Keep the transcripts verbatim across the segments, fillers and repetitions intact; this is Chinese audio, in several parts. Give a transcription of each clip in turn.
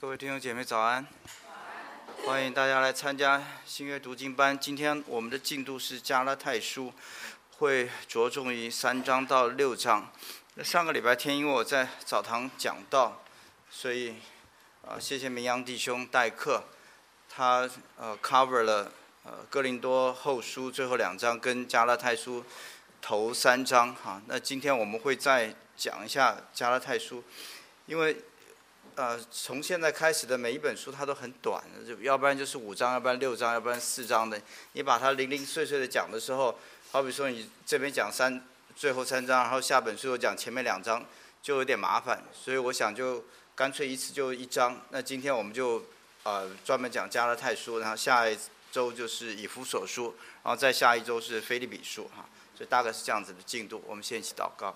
各位弟兄姐妹早安，欢迎大家来参加新约读经班。今天我们的进度是加拉太书，会着重于三章到六章。那上个礼拜天因为我在澡堂讲道，所以啊、呃、谢谢明阳弟兄代课，他呃 cover 了呃哥林多后书最后两章跟加拉太书头三章哈。那今天我们会再讲一下加拉太书，因为呃，从现在开始的每一本书它都很短，就要不然就是五章，要不然六章，要不然四章的。你把它零零碎碎的讲的时候，好比说你这边讲三，最后三章，然后下本书又讲前面两章，就有点麻烦。所以我想就干脆一次就一章。那今天我们就呃专门讲加拉太书，然后下一周就是以弗所书，然后再下一周是腓立比书哈。所以大概是这样子的进度。我们先一起祷告。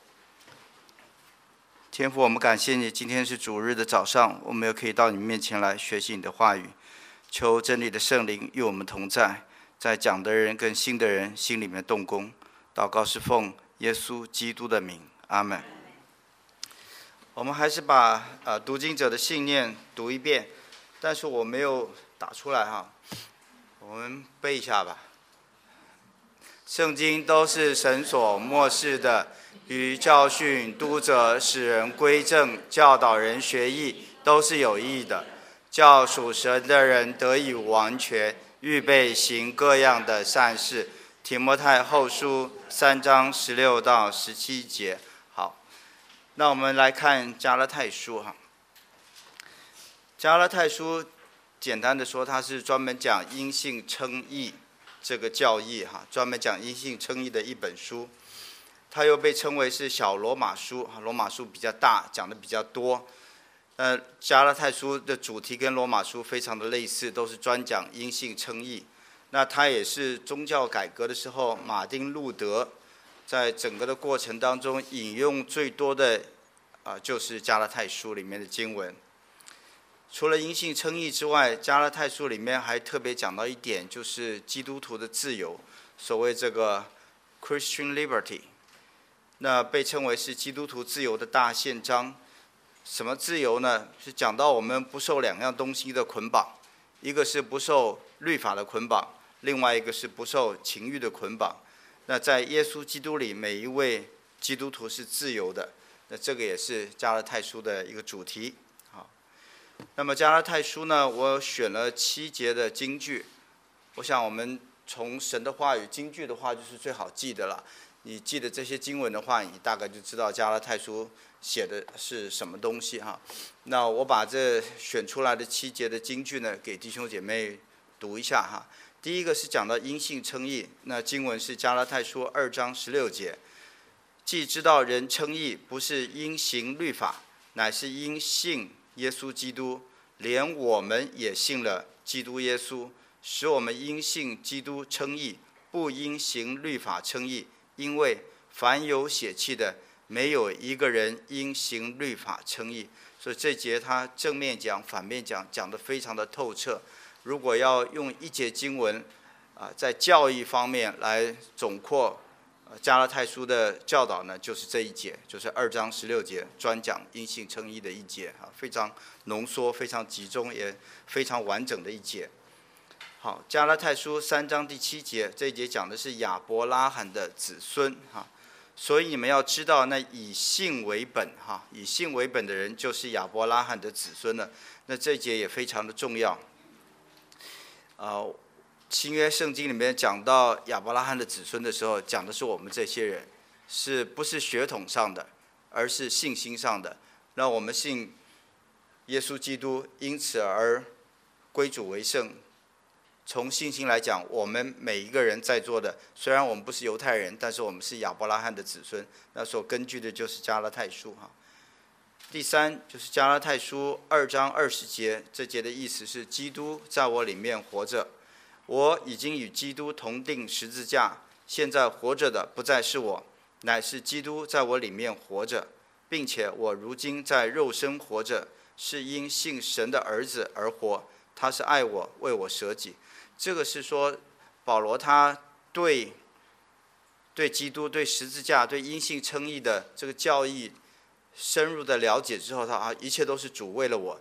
天父，我们感谢你，今天是主日的早上，我们又可以到你面前来学习你的话语。求真理的圣灵与我们同在，在讲的人跟信的人心里面动工。祷告是奉耶稣基督的名，阿们。我们还是把呃读经者的信念读一遍，但是我没有打出来哈，我们背一下吧。圣经都是神所默示的，于教训、督责、使人归正、教导人学义，都是有益的，叫属神的人得以完全，预备行各样的善事。提摩太后书三章十六到十七节。好，那我们来看加拉太书哈。加拉太书简单的说，它是专门讲因信称义这个教义哈，专门讲因信称义的一本书。它又被称为是小罗马书，罗马书比较大，讲的比较多。呃，加拉太书的主题跟罗马书非常的类似，都是专讲因信称义。那它也是宗教改革的时候，马丁路德在整个的过程当中引用最多的啊、呃，就是加拉太书里面的经文。除了因信称义之外，加拉太书里面还特别讲到一点，就是基督徒的自由，所谓这个 Christian liberty。那被称为是基督徒自由的大宪章。什么自由呢？是讲到我们不受两样东西的捆绑，一个是不受律法的捆绑，另外一个是不受情欲的捆绑。那在耶稣基督里，每一位基督徒是自由的。那这个也是加拉太书的一个主题。好，那么加拉太书呢，我选了七节的金句。我想我们从神的话语，金句的话就是最好记的了。你记得这些经文的话，你大概就知道加拉太书写的是什么东西哈。那我把这选出来的七节的金句呢，给弟兄姐妹读一下哈。第一个是讲到因信称义，那经文是加拉太书二章十六节。既知道人称义不是因行律法，乃是因信耶稣基督，连我们也信了基督耶稣，使我们因信基督称义，不因行律法称义。因为凡有血气的，没有一个人因行律法称义。所以这节他正面讲、反面讲，讲得非常的透彻。如果要用一节经文啊、呃，在教义方面来总括呃加拉太书的教导呢，就是这一节，就是二章十六节，专讲因信称义的一节啊，非常浓缩、非常集中，也非常完整的一节。好，加拉太书三章第七节，这一节讲的是亚伯拉罕的子孙哈，所以你们要知道，那以信为本哈，以信为本的人就是亚伯拉罕的子孙了。那这一节也非常的重要。呃，新约圣经里面讲到亚伯拉罕的子孙的时候，讲的是我们这些人，是不是血统上的，而是信心上的。那我们信耶稣基督，因此而归主为圣。从信心来讲，我们每一个人在座的，虽然我们不是犹太人，但是我们是亚伯拉罕的子孙。那所根据的就是加拉太书哈。第三就是加拉太书二章二十节，这节的意思是基督在我里面活着，我已经与基督同定十字架，现在活着的不再是我，乃是基督在我里面活着，并且我如今在肉身活着，是因信神的儿子而活，他是爱我，为我舍己。这个是说保罗他对对基督、对十字架、对因信称义的这个教义深入的了解之后，他啊，一切都是主为了我。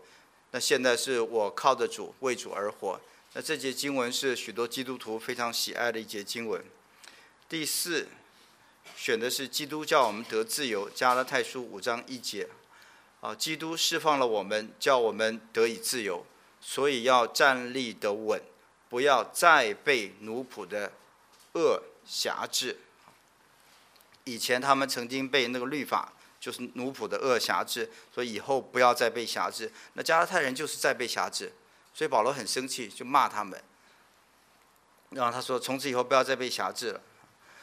那现在是我靠着主，为主而活。那这节经文是许多基督徒非常喜爱的一节经文。第四，选的是基督叫我们得自由，加拉太书五章一节。啊，基督释放了我们，叫我们得以自由，所以要站立得稳，不要再被奴仆的恶辖制。以前他们曾经被那个律法，就是奴仆的恶辖制，所以以后不要再被辖制。那加拉太人就是在被辖制，所以保罗很生气，就骂他们，然后他说：从此以后不要再被辖制了。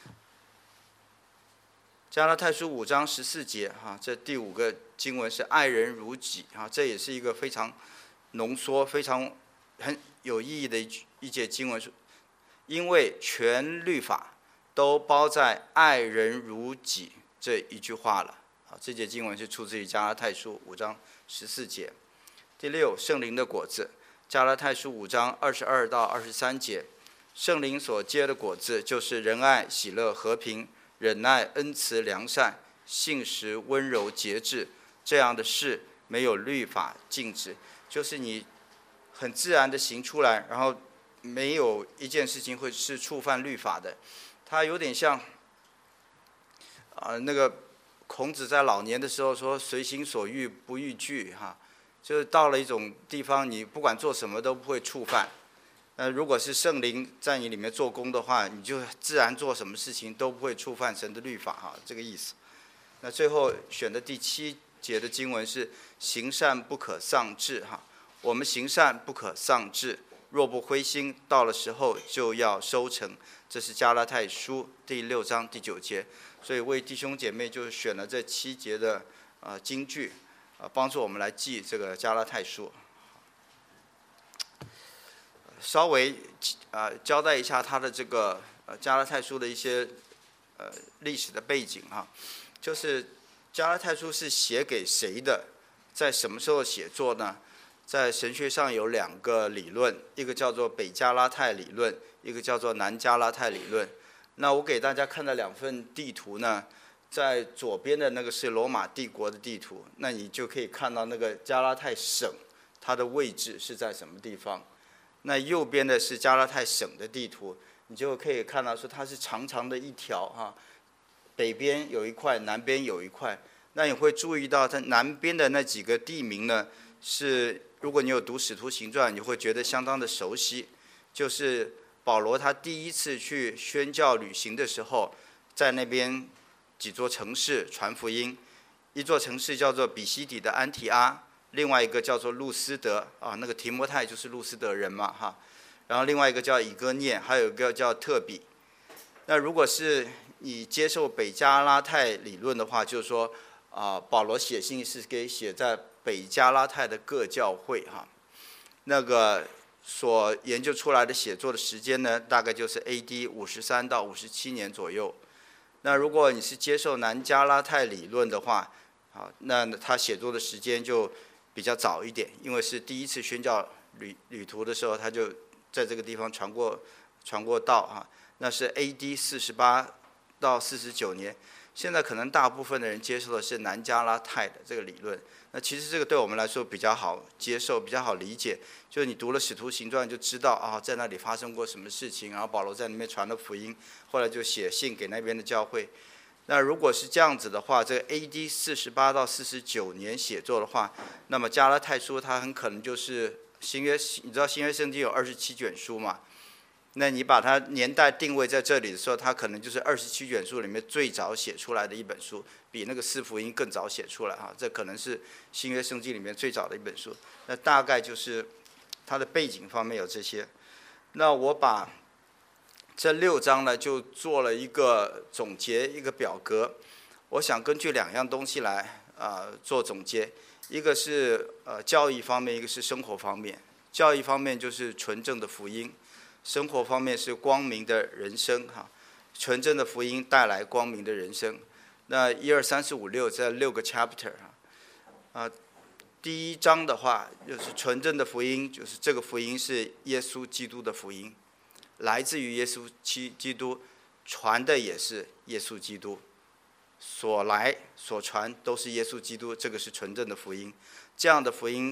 加拉太书五章十四节，哈，这第五个经文是爱人如己，哈，这也是一个非常浓缩、非常很有意义的一一节经文，因为全律法都包在爱人如己这一句话了。啊，这节经文是出自于加拉太书五章十四节。第六，圣灵的果子，加拉太书五章二十二到二十三节，圣灵所结的果子就是仁爱、喜乐、和平、忍耐、恩慈、良善、信实、温柔、节制，这样的事没有律法禁止，就是你很自然的行出来，然后没有一件事情会是触犯律法的。它有点像，啊、呃，那个孔子在老年的时候说“随心所欲不逾矩”哈，就是到了一种地方，你不管做什么都不会触犯。那如果是圣灵在你里面做工的话，你就自然做什么事情都不会触犯神的律法哈，这个意思。那最后选的第七节的经文是行善不可丧志哈，我们行善不可丧志，若不灰心，到了时候就要收成。这是加拉太书第六章第九节，所以为弟兄姐妹就选了这七节的呃金句，呃帮助我们来记这个加拉太书。稍微呃交代一下他的这个呃加拉太书的一些呃历史的背景啊，就是加拉太书是写给谁的，在什么时候写作呢？在神学上有两个理论，一个叫做北加拉太理论，一个叫做南加拉太理论。那我给大家看的两份地图呢，在左边的那个是罗马帝国的地图，那你就可以看到那个加拉太省它的位置是在什么地方。那右边的是加拉太省的地图，你就可以看到说它是长长的一条哈，北边有一块，南边有一块。那你会注意到它南边的那几个地名呢，是如果你有读《使徒行传》，你会觉得相当的熟悉。就是保罗他第一次去宣教旅行的时候，在那边几座城市传福音，一座城市叫做比西底的安提阿。另外一个叫做路斯德啊，那个提摩太就是路斯德人嘛哈，然后另外一个叫以哥念，还有一个叫特比。那如果是你接受北加拉太理论的话，就是说啊，保罗写信是给写在北加拉太的各教会哈，那个所研究出来的写作的时间呢，大概就是 A D 五十三到五十七年左右。那如果你是接受南加拉太理论的话，啊，那他写作的时间就比较早一点，因为是第一次宣教旅旅途的时候，他就在这个地方传过传过道啊。那是 A D 四十八到四十九年。现在可能大部分的人接受的是南加拉太的这个理论。那其实这个对我们来说比较好接受，比较好理解。就是你读了《使徒行传》就知道啊，在那里发生过什么事情，然后保罗在那边传了福音，后来就写信给那边的教会。那如果是这样子的话，这个 A D 四十八到四十九年写作的话，那么加拉太书它很可能就是新约，你知道新约圣经有二十七卷书嘛？那你把它年代定位在这里的时候，它可能就是二十七卷书里面最早写出来的一本书，比那个四福音更早写出来哈。这可能是新约圣经里面最早的一本书。那大概就是它的背景方面有这些。那我把这六章呢，就做了一个总结，一个表格。我想根据两样东西来啊、呃、做总结，一个是呃教义方面，一个是生活方面。教义方面就是纯正的福音，生活方面是光明的人生哈。纯正的福音带来光明的人生。那一二三四五六这六个 chapter 哈，啊，第一章的话就是纯正的福音，就是这个福音是耶稣基督的福音。来自于耶稣基督，传的也是耶稣基督，所来所传都是耶稣基督，这个是纯正的福音。这样的福音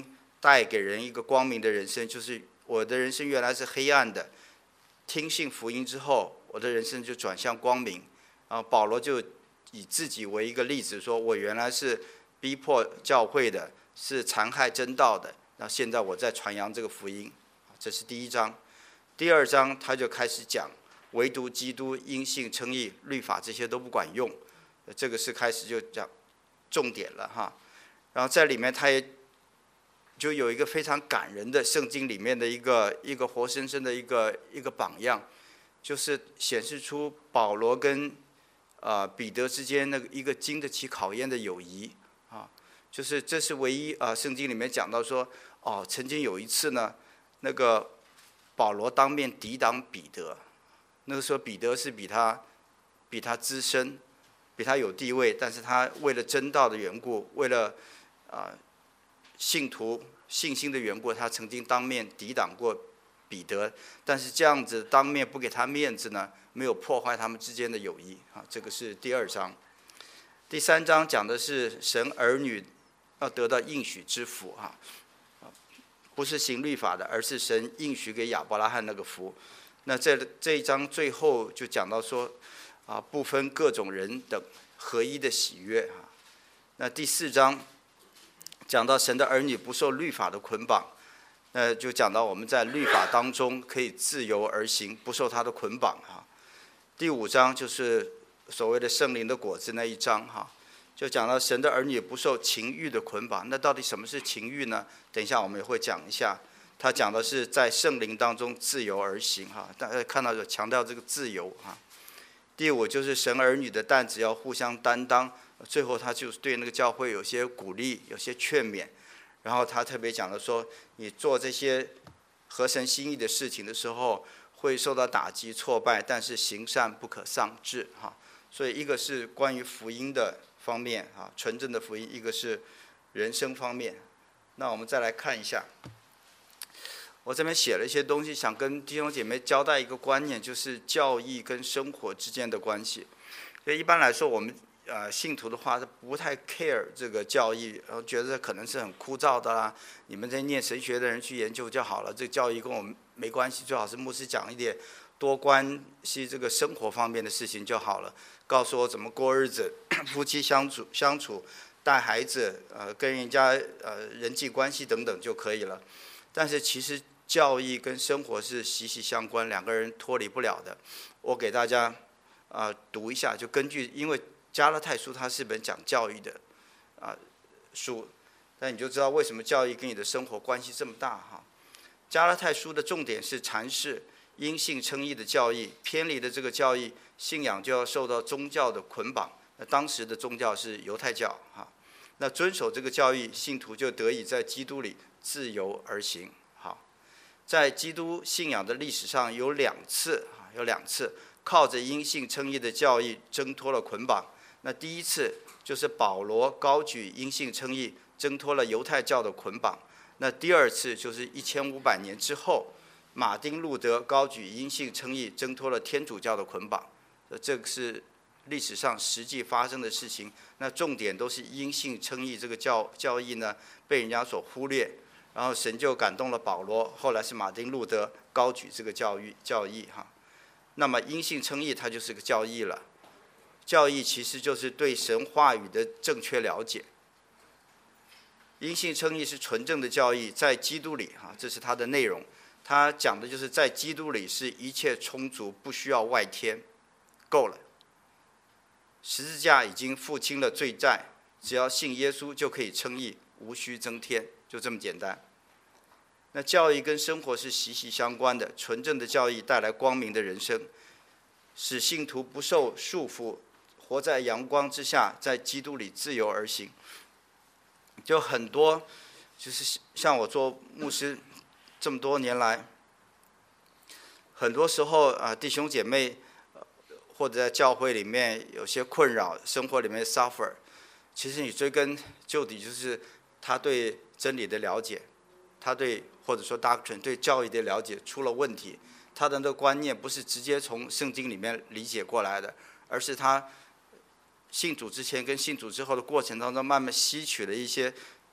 带给人一个光明的人生，就是我的人生原来是黑暗的，听信福音之后，我的人生就转向光明。然后保罗就以自己为一个例子，说我原来是逼迫教会的，是残害真道的，那现在我在传扬这个福音，这是第一章。第二章他就开始讲，唯独基督因信称义，律法这些都不管用，这个是开始就讲重点了哈。然后在里面他也就有一个非常感人的圣经里面的一个一个活生生的一个一个榜样，就是显示出保罗跟呃彼得之间那个一个经得起考验的友谊啊，就是这是唯一啊、呃、圣经里面讲到说，哦，曾经有一次呢，那个保罗当面抵挡彼得，那个时候彼得是比他比他资深，比他有地位，但是他为了真道的缘故，为了啊、呃、信徒信心的缘故，他曾经当面抵挡过彼得，但是这样子当面不给他面子呢，没有破坏他们之间的友谊啊。这个是第二章。第三章讲的是神儿女要得到应许之福啊，不是行律法的，而是神应许给亚伯拉罕那个福。那这这一章最后就讲到说啊，不分各种人等合一的喜悦啊。那第四章讲到神的儿女不受律法的捆绑，那就讲到我们在律法当中可以自由而行，不受它的捆绑哈。第五章就是所谓的圣灵的果子那一章哈，就讲到神的儿女不受情欲的捆绑。那到底什么是情欲呢？等一下我们也会讲一下。他讲的是在圣灵当中自由而行哈，大家看到有强调这个自由哈。第五就是神儿女的担子要互相担当。最后他就对那个教会有些鼓励，有些劝勉，然后他特别讲了说，你做这些合神心意的事情的时候，会受到打击挫败，但是行善不可丧志哈。所以一个是关于福音的方面啊，纯正的福音；一个是人生方面。那我们再来看一下，我这边写了一些东西，想跟弟兄姐妹交代一个观念，就是教义跟生活之间的关系。所以一般来说，我们呃，信徒的话，他不太 care 这个教义，然后觉得可能是很枯燥的啦。你们这些念神学的人去研究就好了，这个教义跟我们没关系，最好是牧师讲一点多关系这个生活方面的事情就好了，告诉我怎么过日子，夫妻相处相处，带孩子，呃，跟人家呃人际关系等等就可以了。但是其实教义跟生活是息息相关，两个人脱离不了的。我给大家啊、呃、读一下，就根据因为。加拉太书它是本讲教育的啊书，但你就知道为什么教育跟你的生活关系这么大哈。加拉太书的重点是阐释因信称义的教义，偏离的这个教义，信仰就要受到宗教的捆绑。那当时的宗教是犹太教哈，那遵守这个教义，信徒就得以在基督里自由而行。好，在基督信仰的历史上有两次啊，有两次靠着因信称义的教义挣脱了捆绑。那第一次就是保罗高举因信称义，挣脱了犹太教的捆绑。那第二次就是一千五百年之后，马丁路德高举因信称义，挣脱了天主教的捆绑。这个是历史上实际发生的事情。那重点都是因信称义这个教教义呢，被人家所忽略，然后神就感动了保罗，后来是马丁路德高举这个教育教义哈。那么因信称义它就是个教义了。教义其实就是对神话语的正确了解。因信称义是纯正的教义，在基督里哈，这是它的内容。它讲的就是在基督里是一切充足，不需要外添，够了。十字架已经付清了罪债，只要信耶稣就可以称义，无需增添，就这么简单。那教义跟生活是息息相关的，纯正的教义带来光明的人生，使信徒不受束缚，活在阳光之下，在基督里自由而行。就很多，就是像我做牧师这么多年来，很多时候啊，弟兄姐妹或者在教会里面有些困扰，生活里面 suffer， 其实你追根究底就是他对真理的了解，他对或者说 doctrine 对教义的了解出了问题，他的那个观念不是直接从圣经里面理解过来的，而是他信主之前跟信主之后的过程当中，慢慢吸取了一些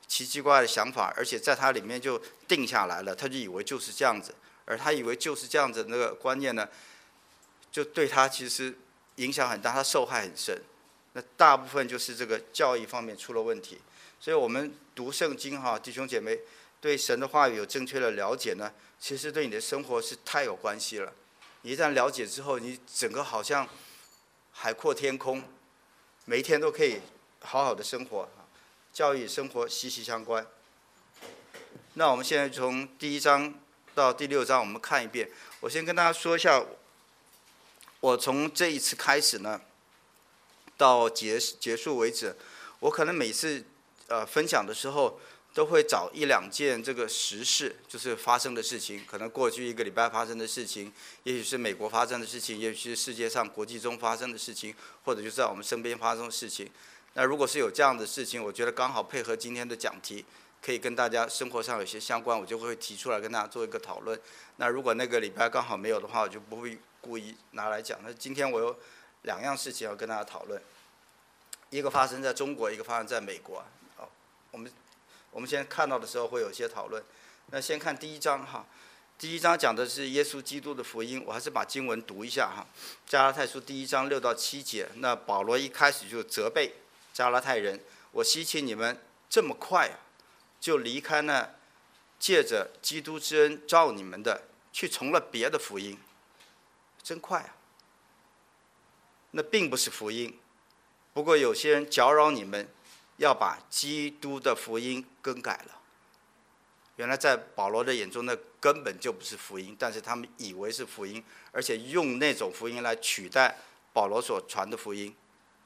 奇奇怪怪的想法，而且在他里面就定下来了，他就以为就是这样子，而他以为就是这样子那个观念呢，就对他其实影响很大，他受害很深。那大部分就是这个教义方面出了问题，所以我们读圣经哈，弟兄姐妹对神的话语有正确的了解呢，其实对你的生活是太有关系了。你一旦了解之后，你整个好像海阔天空，每一天都可以好好的生活。教育生活息息相关。那我们现在从第一章到第六章，我们看一遍。我先跟大家说一下，我从这一次开始呢，到结结束为止，我可能每次呃分享的时候，都会找一两件这个时事，就是发生的事情，可能过去一个礼拜发生的事情，也许是美国发生的事情，也许是世界上国际中发生的事情，或者就在我们身边发生的事情。那如果是有这样的事情，我觉得刚好配合今天的讲题，可以跟大家生活上有些相关，我就会提出来跟大家做一个讨论。那如果那个礼拜刚好没有的话，我就不会故意拿来讲。那今天我有两样事情要跟大家讨论，一个发生在中国，一个发生在美国。好，我们我们先看到的时候会有一些讨论。那先看第一章哈，第一章讲的是耶稣基督的福音，我还是把经文读一下哈。加拉太书第一章六到七节，那保罗一开始就责备加拉太人，我希奇你们这么快啊，就离开那借着基督之恩召你们的，去从了别的福音，真快啊！那并不是福音，不过有些人搅扰你们，要把基督的福音更改了。原来在保罗的眼中，那根本就不是福音，但是他们以为是福音，而且用那种福音来取代保罗所传的福音。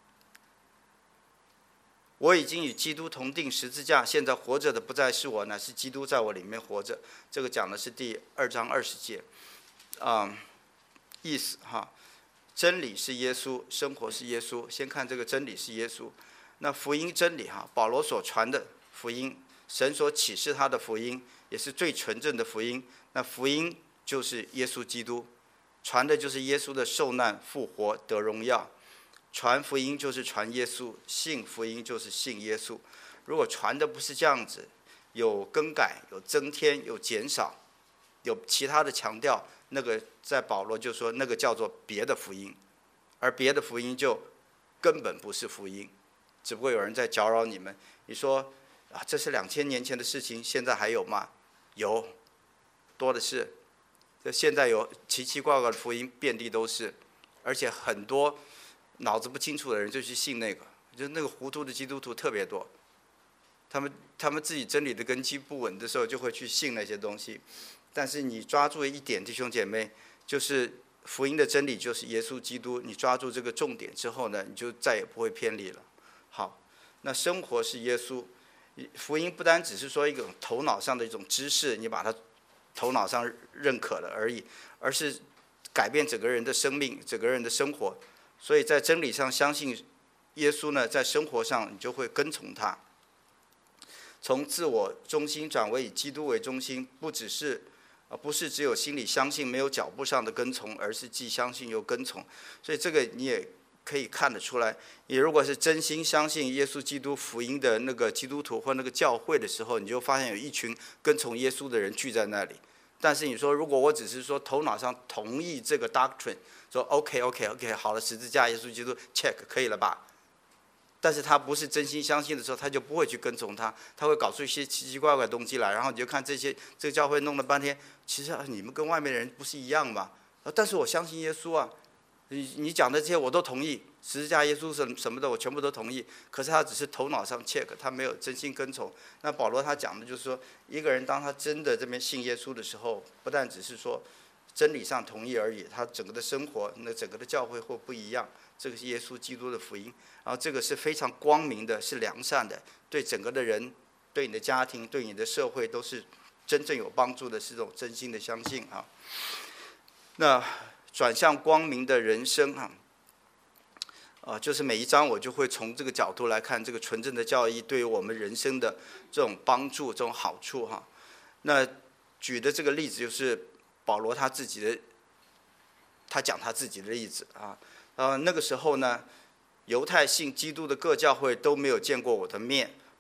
我已经与基督同定十字架，现在活着的不再是我，乃是基督在我里面活着。这个讲的是第二章二十节，啊、嗯，意思哈，真理是耶稣，生活是耶稣。先看这个真理是耶稣，那福音真理哈，保罗所传的福音，神所启示他的福音，也是最纯正的福音。那福音就是耶稣基督，传的就是耶稣的受难、复活、得荣耀。传福音就是传耶稣，信福音就是信耶稣。如果传的不是这样子，有更改、有增添、有减少、有其他的强调，那个在保罗就说那个叫做别的福音，而别的福音就根本不是福音，只不过有人在搅扰你们。你说啊，这是两千年前的事情，现在还有吗？有，多的是。这现在有奇奇怪怪的福音遍地都是，而且很多脑子不清楚的人就去信那个，就是那个糊涂的基督徒特别多。他们他们自己真理的根基不稳的时候，就会去信那些东西。但是你抓住一点，弟兄姐妹，就是福音的真理就是耶稣基督。你抓住这个重点之后呢，你就再也不会偏离了。好，那生活是耶稣。福音不单只是说一种头脑上的一种知识，你把它头脑上认可了而已，而是改变整个人的生命，整个人的生活。所以在真理上相信耶稣呢，在生活上你就会跟从他。从自我中心转为以基督为中心，不只是啊，不是只有心里相信，没有脚步上的跟从，而是既相信又跟从。所以这个你也可以看得出来，你如果是真心相信耶稣基督福音的那个基督徒或那个教会的时候，你就发现有一群跟从耶稣的人聚在那里。但是你说，如果我只是说头脑上同意这个 doctrine， 说 OK OK OK 好了，十字架耶稣基督 check 可以了吧？但是他不是真心相信的时候，他就不会去跟从他，他会搞出一些奇奇怪怪的东西来，然后你就看这些这个教会弄了半天，其实你们跟外面的人不是一样吗？但是我相信耶稣啊，你你讲的这些我都同意，十字架耶稣什什么的我全部都同意，可是他只是头脑上 check， 他没有真心跟从。那保罗他讲的就是说，一个人当他真的这边信耶稣的时候，不但只是说真理上同意而已，他整个的生活，那整个的教会会不一样。这个是耶稣基督的福音，然后这个是非常光明的，是良善的，对整个的人，对你的家庭，对你的社会都是真正有帮助的，是这种真心的相信啊。那转向光明的人生啊，啊，就是每一章我就会从这个角度来看这个纯正的教义对于我们人生的这种帮助、这种好处哈。那举的这个例子就是保罗他自己的，他讲他自己的例子啊。呃，那个时候呢，犹太信基督的各教会都没有见过我的面，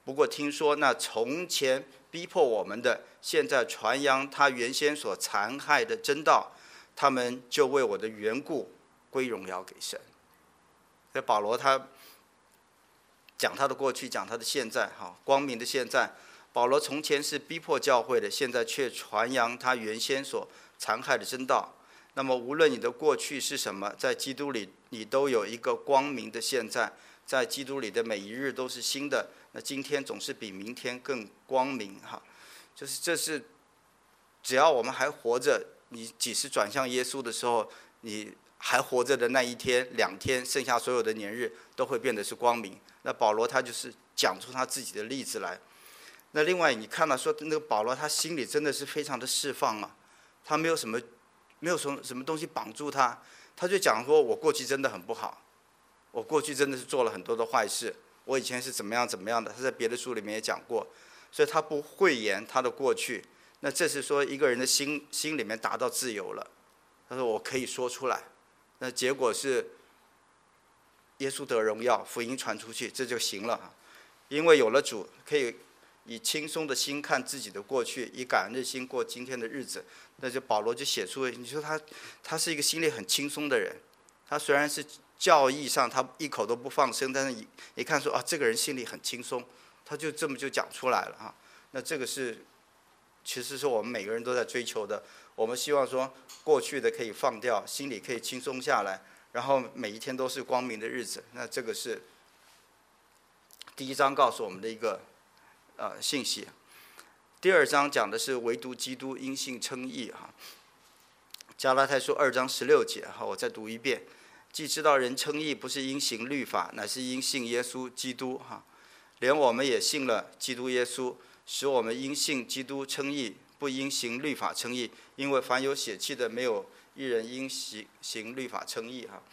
不过听说那从前逼迫我们的，现在传扬他原先所残害的真道，他们就为我的缘故归荣耀给神。所以保罗他讲他的过去，讲他的现在，哈，光明的现在。保罗从前是逼迫教会的，现在却传扬他原先所残害的真道。那么无论你的过去是什么，在基督里你都有一个光明的现在，在基督里的每一日都是新的。那今天总是比明天更光明，哈，就是这是只要我们还活着，你几时转向耶稣的时候，你还活着的那一天、两天，剩下所有的年日都会变得是光明。那保罗他就是讲出他自己的例子来。那另外你看到说那个保罗他心里真的是非常的释放啊，他没有什么没有什么什么东西绑住他，他就讲说我过去真的很不好，我过去真的是做了很多的坏事，我以前是怎么样怎么样的，他在别的书里面也讲过，所以他不讳言他的过去。那这是说一个人的心心里面达到自由了，他说我可以说出来，那结果是耶稣得荣耀，福音传出去，这就行了。因为有了主，可以以轻松的心看自己的过去，以感恩的心过今天的日子。那就保罗就写出，你说他他是一个心里很轻松的人，他虽然是教义上他一口都不放声，但是你一看说啊，这个人心里很轻松，他就这么就讲出来了啊。那这个是其实是我们每个人都在追求的，我们希望说过去的可以放掉，心里可以轻松下来，然后每一天都是光明的日子。那这个是第一章告诉我们的一个呃信息。第二章讲的是唯独基督因信称义哈。加拉太书二章十六节哈，我再读一遍。既知道人称义不是因行律法，乃是因信耶稣基督哈。连我们也信了基督耶稣，使我们因信基督称义，不因行律法称义。因为凡有血气的，没有一人因行行律法称义哈。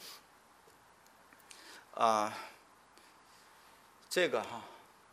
啊、呃，这个哈。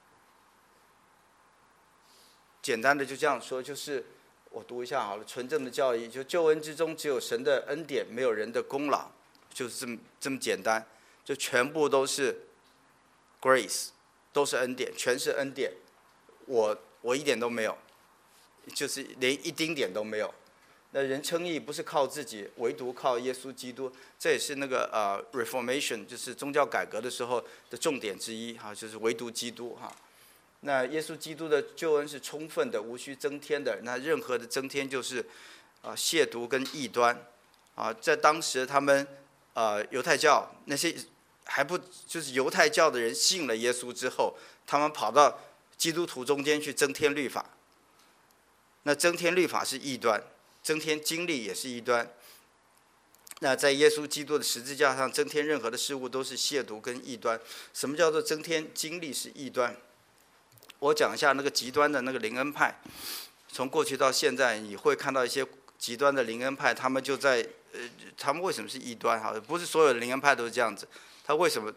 简单的就这样说，就是我读一下好了。纯正的教义，就救恩之中只有神的恩典，没有人的功劳，就是这么这么简单，就全部都是 grace， 都是恩典，全是恩典。我我一点都没有，就是连一丁点都没有。那人称义不是靠自己，唯独靠耶稣基督。这也是那个呃 Reformation， 就是宗教改革的时候的重点之一哈，就是唯独基督哈。那耶稣基督的救恩是充分的，无需增添的。那任何的增添就是啊、呃、亵渎跟异端啊，在当时他们呃犹太教那些还不就是犹太教的人信了耶稣之后，他们跑到基督徒中间去增添律法。那增添律法是异端，增添经历也是异端。那在耶稣基督的十字架上增添任何的事物都是亵渎跟异端。什么叫做增添经历是异端？我讲一下那个极端的那个灵恩派，从过去到现在，你会看到一些极端的灵恩派，他们就在呃，他们为什么是异端？哈，不是所有的灵恩派都是这样子。他为什么？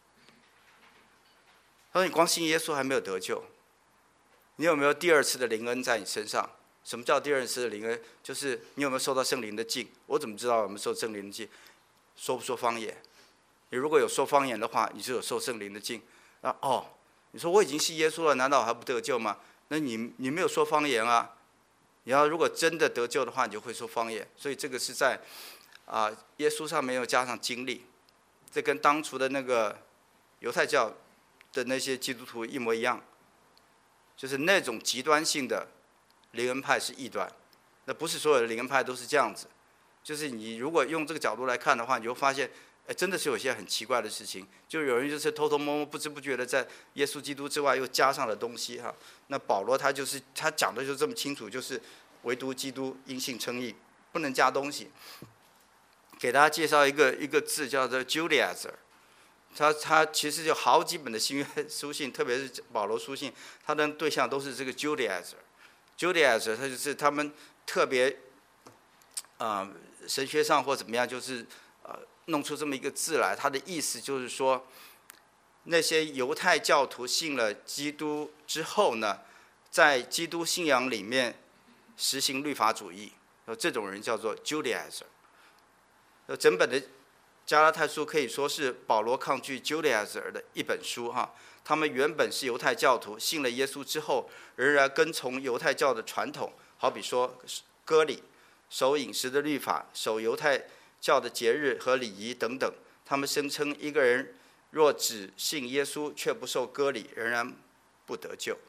他说你光信耶稣还没有得救，你有没有第二次的灵恩在你身上？什么叫第二次的灵恩？就是你有没有受到圣灵的浸？我怎么知道有没有受圣灵的浸？说不说方言？你如果有说方言的话，你就有受圣灵的浸。啊哦。你说我已经信耶稣了，难道我还不得救吗？那你你没有说方言啊！你要如果真的得救的话，你就会说方言。所以这个是在啊、呃、耶稣上没有加上经历，这跟当初的那个犹太教的那些基督徒一模一样，就是那种极端性的灵恩派是异端。那不是所有的灵恩派都是这样子，就是你如果用这个角度来看的话，你就发现。哎，真的是有些很奇怪的事情，就有人就是偷偷摸摸、不知不觉的在耶稣基督之外又加上了东西哈。那保罗他就是他讲的就这么清楚，就是唯独基督因信称义，不能加东西。给大家介绍一个一个字叫做 Judaizer， 他他其实有好几本的新约书信，特别是保罗书信，他的对象都是这个 Judaizer。Judaizer 他就是他们特别啊、呃、神学上或怎么样，就是呃。弄出这么一个字来，它的意思就是说，那些犹太教徒信了基督之后呢，在基督信仰里面实行律法主义，这种人叫做 Judaizer。整本的加拉太书可以说是保罗抗拒 Judaizer 的一本书哈。他们原本是犹太教徒，信了耶稣之后，仍然跟从犹太教的传统，好比说割礼、守饮食的律法、守犹太教的节日和礼仪等等。他们声称，一个人若只信耶稣却不受割礼，仍然不得救。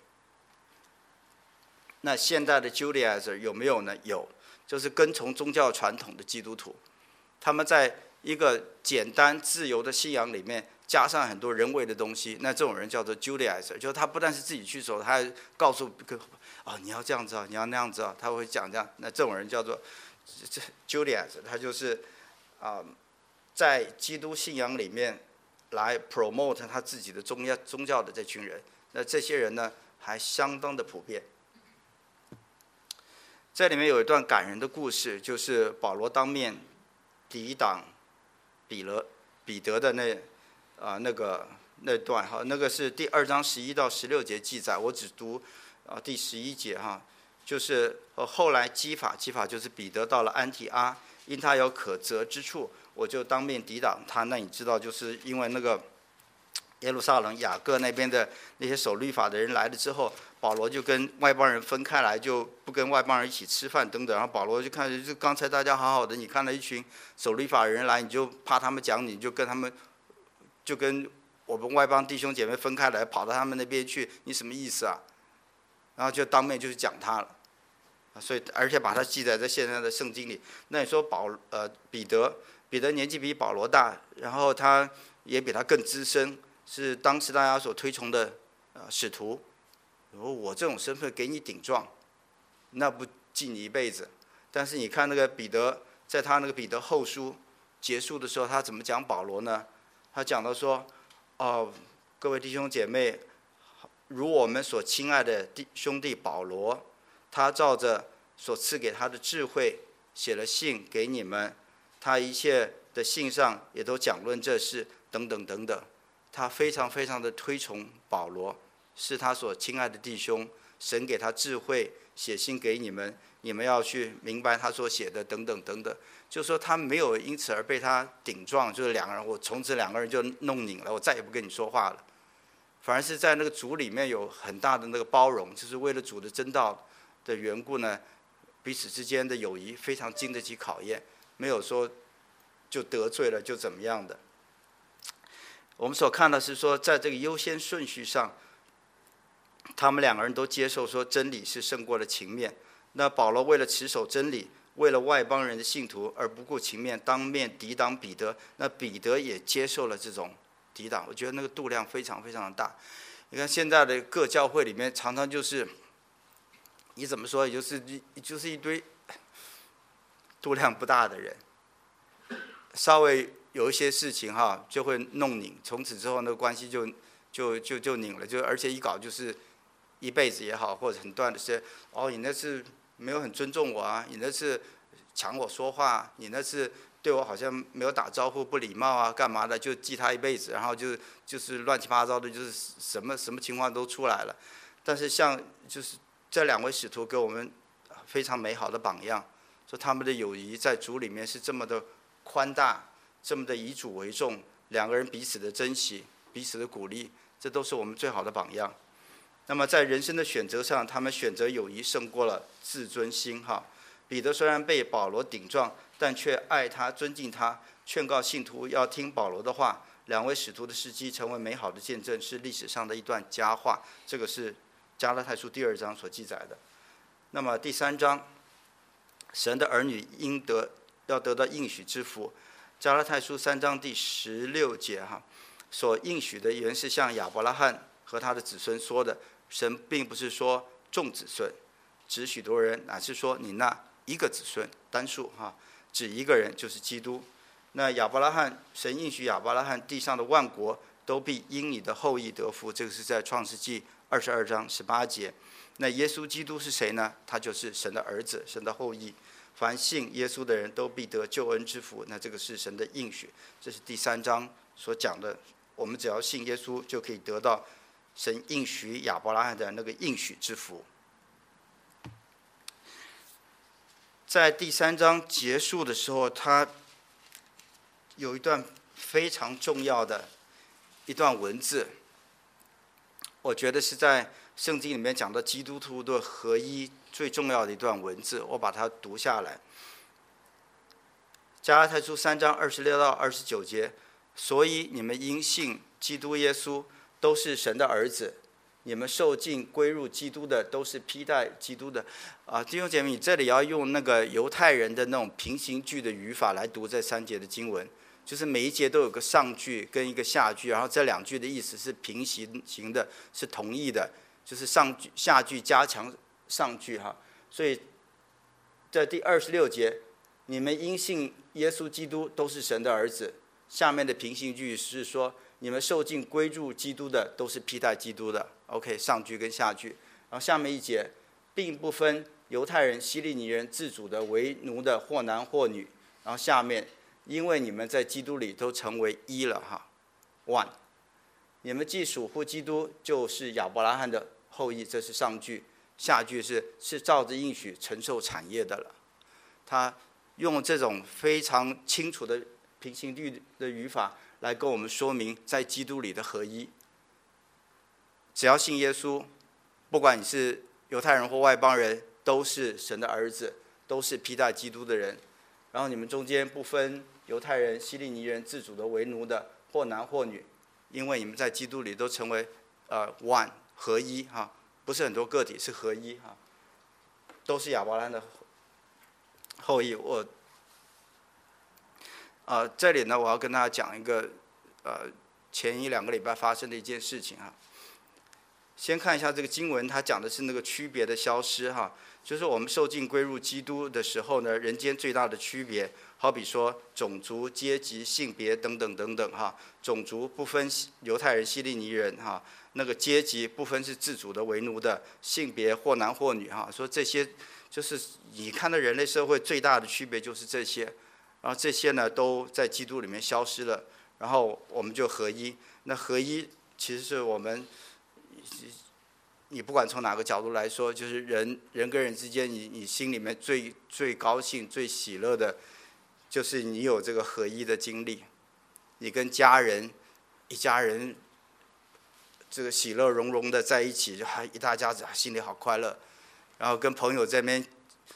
那现代的 Judaizer 有没有呢？有，就是跟从宗教传统的基督徒，他们在一个简单自由的信仰里面加上很多人为的东西，那这种人叫做 Judaizer， 就是他不但是自己去守，他还告诉哦你要这样子啊，你要那样子啊，他会讲这样。那这种人叫做 Judaizer， 他就是啊、呃，在基督信仰里面来 promote 他自己的宗教宗教的这群人。那这些人呢，还相当的普遍。这里面有一段感人的故事，就是保罗当面抵挡彼勒彼得的那啊、呃、那个那段哈，那个是第二章十一到十六节记载，我只读啊、呃、第十一节哈，就是呃后来基法基法就是彼得到了安提阿，因他有可责之处，我就当面抵挡他。那你知道，就是因为那个耶路撒冷雅各那边的那些守律法的人来了之后，保罗就跟外邦人分开来，就不跟外邦人一起吃饭等等。然后保罗就看，就刚才大家好好的，你看了一群守律法的人来，你就怕他们讲你，就跟他们，就跟我们外邦弟兄姐妹分开来，跑到他们那边去，你什么意思啊？然后就当面就是讲他了，所以而且把他记载在现在的圣经里。那你说保呃彼得，彼得年纪比保罗大，然后他也比他更资深，是当时大家所推崇的呃使徒。我这种身份给你顶撞，那不记你一辈子。但是你看那个彼得，在他那个彼得后书结束的时候，他怎么讲保罗呢？他讲到说：“哦，各位弟兄姐妹，如我们所亲爱的弟兄弟保罗，他照着所赐给他的智慧写了信给你们，他一切的信上也都讲论这事，等等等等。他非常非常的推崇保罗。”是他所亲爱的弟兄，神给他智慧，写信给你们，你们要去明白他所写的，等等等等。就说他没有因此而被他顶撞，就是两个人，我从此两个人就弄拧了，我再也不跟你说话了。反而是在那个主里面有很大的那个包容，就是为了主的真道的缘故呢，彼此之间的友谊非常经得起考验，没有说就得罪了就怎么样的。我们所看的是说，在这个优先顺序上，他们两个人都接受说真理是胜过了情面。那保罗为了持守真理，为了外邦人的信徒而不顾情面，当面抵挡彼得。那彼得也接受了这种抵挡，我觉得那个度量非常非常的大。你看现在的各教会里面，常常就是你怎么说，也就是就是一堆度量不大的人，稍微有一些事情哈就会弄拧，从此之后那个关系就就就就拧了，就而且一搞就是一辈子也好，或者很短的时间，哦，你那是没有很尊重我啊，你那是抢我说话，你那是对我好像没有打招呼，不礼貌啊，干嘛的，就记他一辈子，然后就就是乱七八糟的，就是什么什么情况都出来了。但是像就是这两位使徒给我们非常美好的榜样，说他们的友谊在主里面是这么的宽大，这么的以主为重，两个人彼此的珍惜，彼此的鼓励，这都是我们最好的榜样。那么在人生的选择上，他们选择友谊胜过了自尊心哈。彼得虽然被保罗顶撞，但却爱他、尊敬他，劝告信徒要听保罗的话。两位使徒的事迹成为美好的见证，是历史上的一段佳话。这个是加拉太书第二章所记载的。那么第三章，神的儿女应得要得到应许之福。加拉太书三章第十六节哈，所应许的原是向亚伯拉罕和他的子孙说的。神并不是说众子孙，指许多人，乃是说你那一个子孙，单数哈，指一个人，就是基督。那亚伯拉罕，神应许亚伯拉罕，地上的万国都必因你的后裔得福。这个是在创世纪二十二章十八节。那耶稣基督是谁呢？他就是神的儿子，神的后裔。凡信耶稣的人都必得救恩之福。那这个是神的应许，这是第三章所讲的。我们只要信耶稣，就可以得到神应许亚伯拉罕的那个应许之福。在第三章结束的时候，他有一段非常重要的一段文字，我觉得是在圣经里面讲的基督徒的合一最重要的一段文字，我把它读下来。加拉太书三章二十六到二十九节，所以你们因信基督耶稣都是神的儿子，你们受尽归入基督的都是披戴基督的。啊，弟兄姐妹，你这里要用那个犹太人的那种平行句的语法来读这三节的经文，就是每一节都有个上句跟一个下句，然后这两句的意思是平行行的，是同义的，就是上句下句加强上句哈。所以在第二十六节，你们因信耶稣基督都是神的儿子。下面的平行句是说，你们受尽归入基督的都是披戴基督的。OK， 上句跟下句。然后下面一节，并不分犹太人、希利尼人、自主的、为奴的，或男或女。然后下面，因为你们在基督里都成为一了哈 ，one。你们既属乎基督，就是亚伯拉罕的后裔，这是上句。下句是是照着应许承受产业的了。他用这种非常清楚的平行句的语法来跟我们说明在基督里的合一。只要信耶稣，不管你是犹太人或外邦人，都是神的儿子，都是披戴基督的人。然后你们中间不分犹太人、希利尼人、自主的、为奴的，或男或女，因为你们在基督里都成为呃 one 合一哈，不是很多个体，是合一哈，都是亚伯拉罕的后裔。我呃这里呢，我要跟大家讲一个呃前一两个礼拜发生的一件事情哈。先看一下这个经文，它讲的是那个区别的消失哈，就是我们受尽归入基督的时候呢，人间最大的区别，好比说种族、阶级、性别等等等等哈。种族不分犹太人、希利尼人哈，那个阶级不分是自主的、为奴的，性别或男或女哈。说这些就是你看到人类社会最大的区别就是这些，然后这些呢都在基督里面消失了，然后我们就合一。那合一其实是我们。你不管从哪个角度来说，就是人人跟人之间，你你心里面最最高兴、最喜乐的，就是你有这个合一的经历。你跟家人一家人，这个喜乐融融的在一起，就还一大家子，心里好快乐。然后跟朋友这边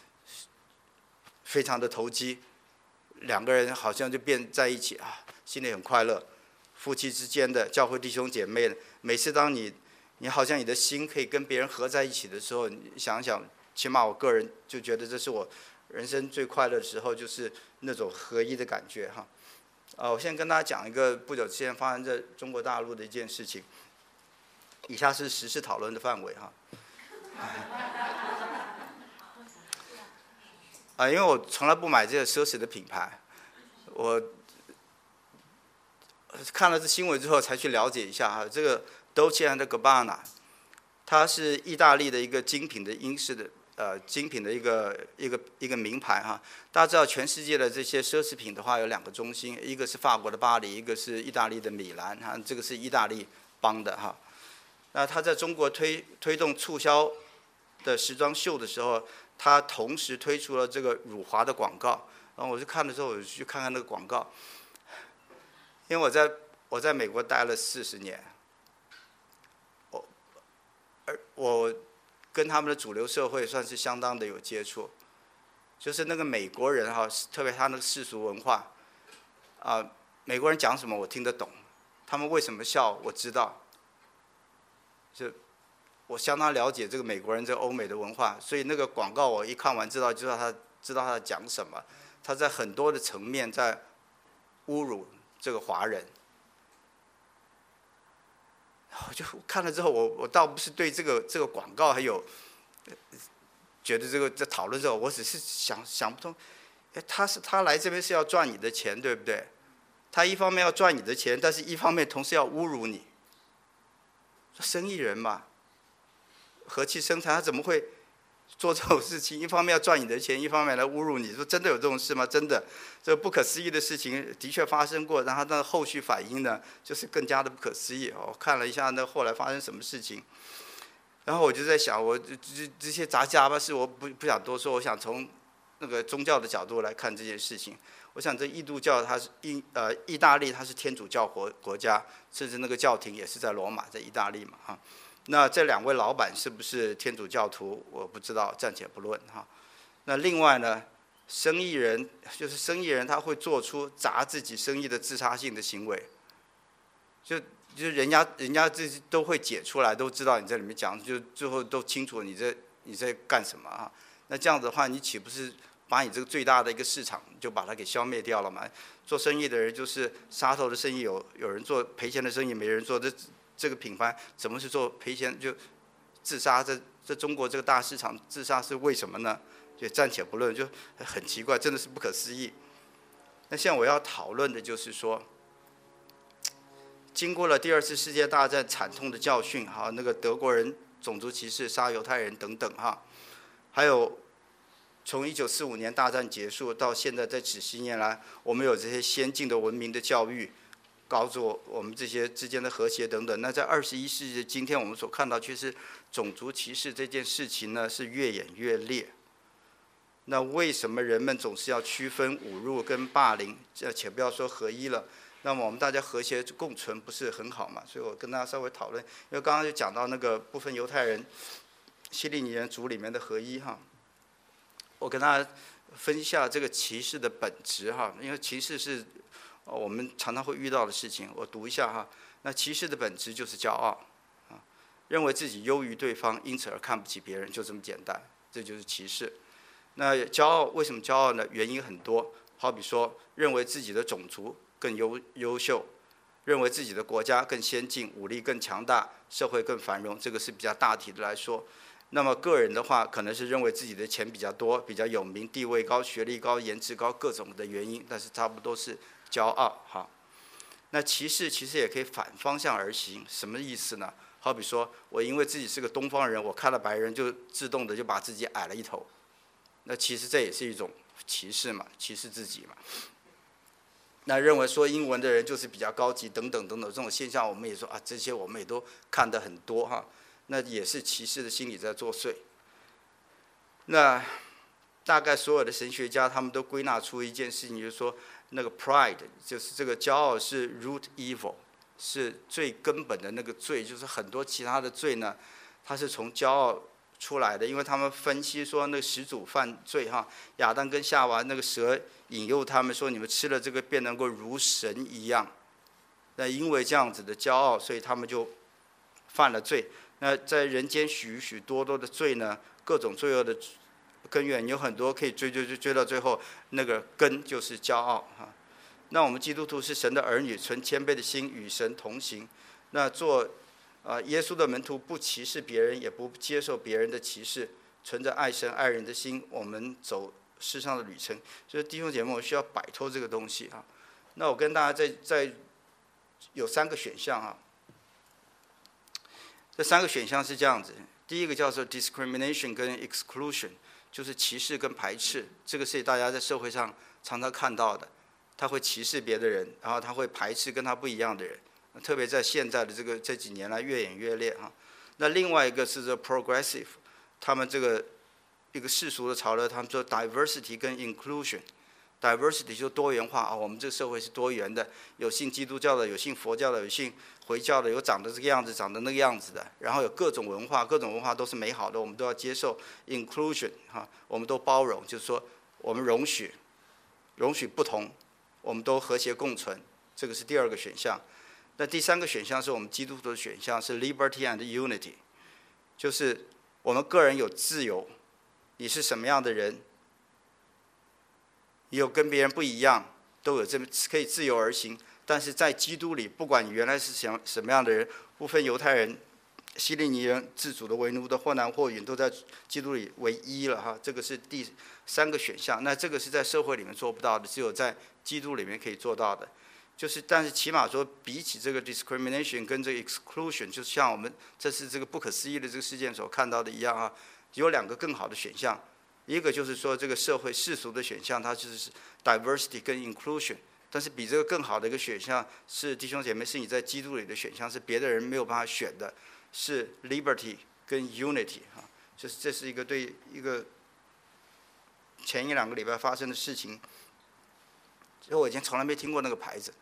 非常的投机，两个人好像就变在一起啊，心里很快乐。夫妻之间的教会弟兄姐妹，每次当你你好像你的心可以跟别人合在一起的时候，你想想，起码我个人就觉得这是我人生最快乐的时候，就是那种合一的感觉哈。呃，我现在跟大家讲一个不久之前发生在中国大陆的一件事情，以下是时事讨论的范围哈。啊，因为我从来不买这个奢侈的品牌，我看了这新闻之后才去了解一下哈，这个。Dolce and Gabbana， 它是意大利的一个精品的英式的呃精品的一个一个一个名牌哈。大家知道全世界的这些奢侈品的话有两个中心，一个是法国的巴黎，一个是意大利的米兰哈。这个是意大利帮的哈。那它在中国推推动促销的时装秀的时候，它同时推出了这个辱华的广告。然后我就看了之后，我就去看看那个广告，因为我在我在美国待了四十年。而我跟他们的主流社会算是相当的有接触，就是那个美国人哈，特别他那个世俗文化，啊、呃，美国人讲什么我听得懂，他们为什么笑我知道，就我相当了解这个美国人这个欧美的文化，所以那个广告我一看完知道知道他知道他在讲什么，他在很多的层面在侮辱这个华人。我就看了之后，我我倒不是对这个这个广告还有觉得这个在讨论之后，我只是想想不通，哎，他是他来这边是要赚你的钱，对不对？他一方面要赚你的钱，但是一方面同时要侮辱你。说生意人嘛，和气生财，他怎么会做这种事情？一方面要赚你的钱，一方面来侮辱你，说真的有这种事吗？真的，这不可思议的事情的确发生过，然后那后续反应呢，就是更加的不可思议。我看了一下那后来发生什么事情，然后我就在想，我这这些杂七杂八事我不不想多说，我想从那个宗教的角度来看这件事情。我想这印度教它是意呃意大利它是天主教国国家，甚至那个教廷也是在罗马，在意大利嘛哈。那这两位老板是不是天主教徒，我不知道，暂且不论哈。那另外呢，生意人就是生意人他会做出砸自己生意的自杀性的行为，就就是人家人家这都会解出来，都知道你在里面讲，就最后都清楚你在你在干什么啊？那这样子的话，你岂不是把你这个最大的一个市场就把它给消灭掉了嘛？做生意的人就是杀头的生意有有人做，赔钱的生意没人做，这这个品牌怎么是做赔钱就自杀？这这中国这个大市场自杀是为什么呢？就暂且不论，就很奇怪，真的是不可思议。那现在我要讨论的就是说，经过了第二次世界大战惨痛的教训，哈，那个德国人种族歧视、杀犹太人等等，哈，还有从一九四五年大战结束到现在这几十年来，我们有这些先进的文明的教育，告诉我们这些之间的和谐等等。那在二十一世纪的今天，我们所看到却是种族歧视这件事情呢，是越演越烈。那为什么人们总是要区分侮辱跟霸凌？这且不要说合一了。那么我们大家和谐共存不是很好嘛？所以我跟大家稍微讨论，因为刚刚就讲到那个部分犹太人、希利尼人族里面的合一哈。我跟大家分析一下这个歧视的本质哈，因为歧视是我们常常会遇到的事情。我读一下哈，那歧视的本质就是骄傲啊，认为自己优于对方，因此而看不起别人，就这么简单，这就是歧视。那骄傲为什么骄傲呢？原因很多，好比说认为自己的种族更优优秀，认为自己的国家更先进，武力更强大，社会更繁荣，这个是比较大体的来说。那么个人的话，可能是认为自己的钱比较多，比较有名，地位高，学历高，颜值高，各种的原因，但是差不多是骄傲哈。那歧视其实也可以反方向而行，什么意思呢？好比说我因为自己是个东方人，我看了白人就自动的就把自己矮了一头。那其实这也是一种歧视嘛，歧视自己嘛。那认为说英文的人就是比较高级，等等等等这种现象，我们也说啊，这些我们也都看得很多哈。那也是歧视的心理在作祟。那大概所有的神学家他们都归纳出一件事情，就是说那个 pride 就是这个骄傲是 root evil， 是最根本的那个罪，就是很多其他的罪呢，它是从骄傲出来的。因为他们分析说那个始祖犯罪哈，亚当跟夏娃那个蛇引诱他们说你们吃了这个便能够如神一样。那因为这样子的骄傲，所以他们就犯了罪。那在人间许许多多的罪呢，各种罪恶的根源有很多，可以追追追追到最后，那个根就是骄傲哈。那我们基督徒是神的儿女，存谦卑的心与神同行。那做啊、呃、耶稣的门徒，不歧视别人，也不接受别人的歧视，存着爱神爱人的心，我们走世上的旅程。所以弟兄姐妹，我需要摆脱这个东西啊。那我跟大家再再有三个选项啊。这三个选项是这样子，第一个叫做 discrimination 跟 exclusion， 就是歧视跟排斥，这个是大家在社会上常常看到的，他会歧视别的人，然后他会排斥跟他不一样的人，特别在现在的这个这几年来越演越烈哈。那另外一个是这 progressive， 他们这个一个世俗的潮流，他们说 diversity 跟 inclusion。diversity 就多元化啊，我们这个社会是多元的，有信基督教的，有信佛教的，有信回教的，有长得这个样子，长得那个样子的，然后有各种文化，各种文化都是美好的，我们都要接受 inclusion 哈，我们都包容，就是说我们容许，容许不同，我们都和谐共存，这个是第二个选项。那第三个选项是我们基督徒的选项，是 liberty and unity， 就是我们个人有自由，你是什么样的人？也有跟别人不一样，都有这么可以自由而行。但是在基督里，不管你原来是什什么样的人，不分犹太人、希利尼人、自主的、为奴的，或男或女，都在基督里为一了哈。这个是第三个选项。那这个是在社会里面做不到的，只有在基督里面可以做到的。就是，但是起码说，比起这个 discrimination 跟这个 exclusion， 就像我们这次这个不可思议的这个事件所看到的一样啊，有两个更好的选项。一个就是说，这个社会世俗的选项，它就是 diversity 跟 inclusion， 但是比这个更好的一个选项是弟兄姐妹，是你在基督里的选项，是别的人没有办法选的，是 liberty 跟 unity 哈，就是这是一个对一个前一两个礼拜发生的事情，就我以前从来没听过那个牌子，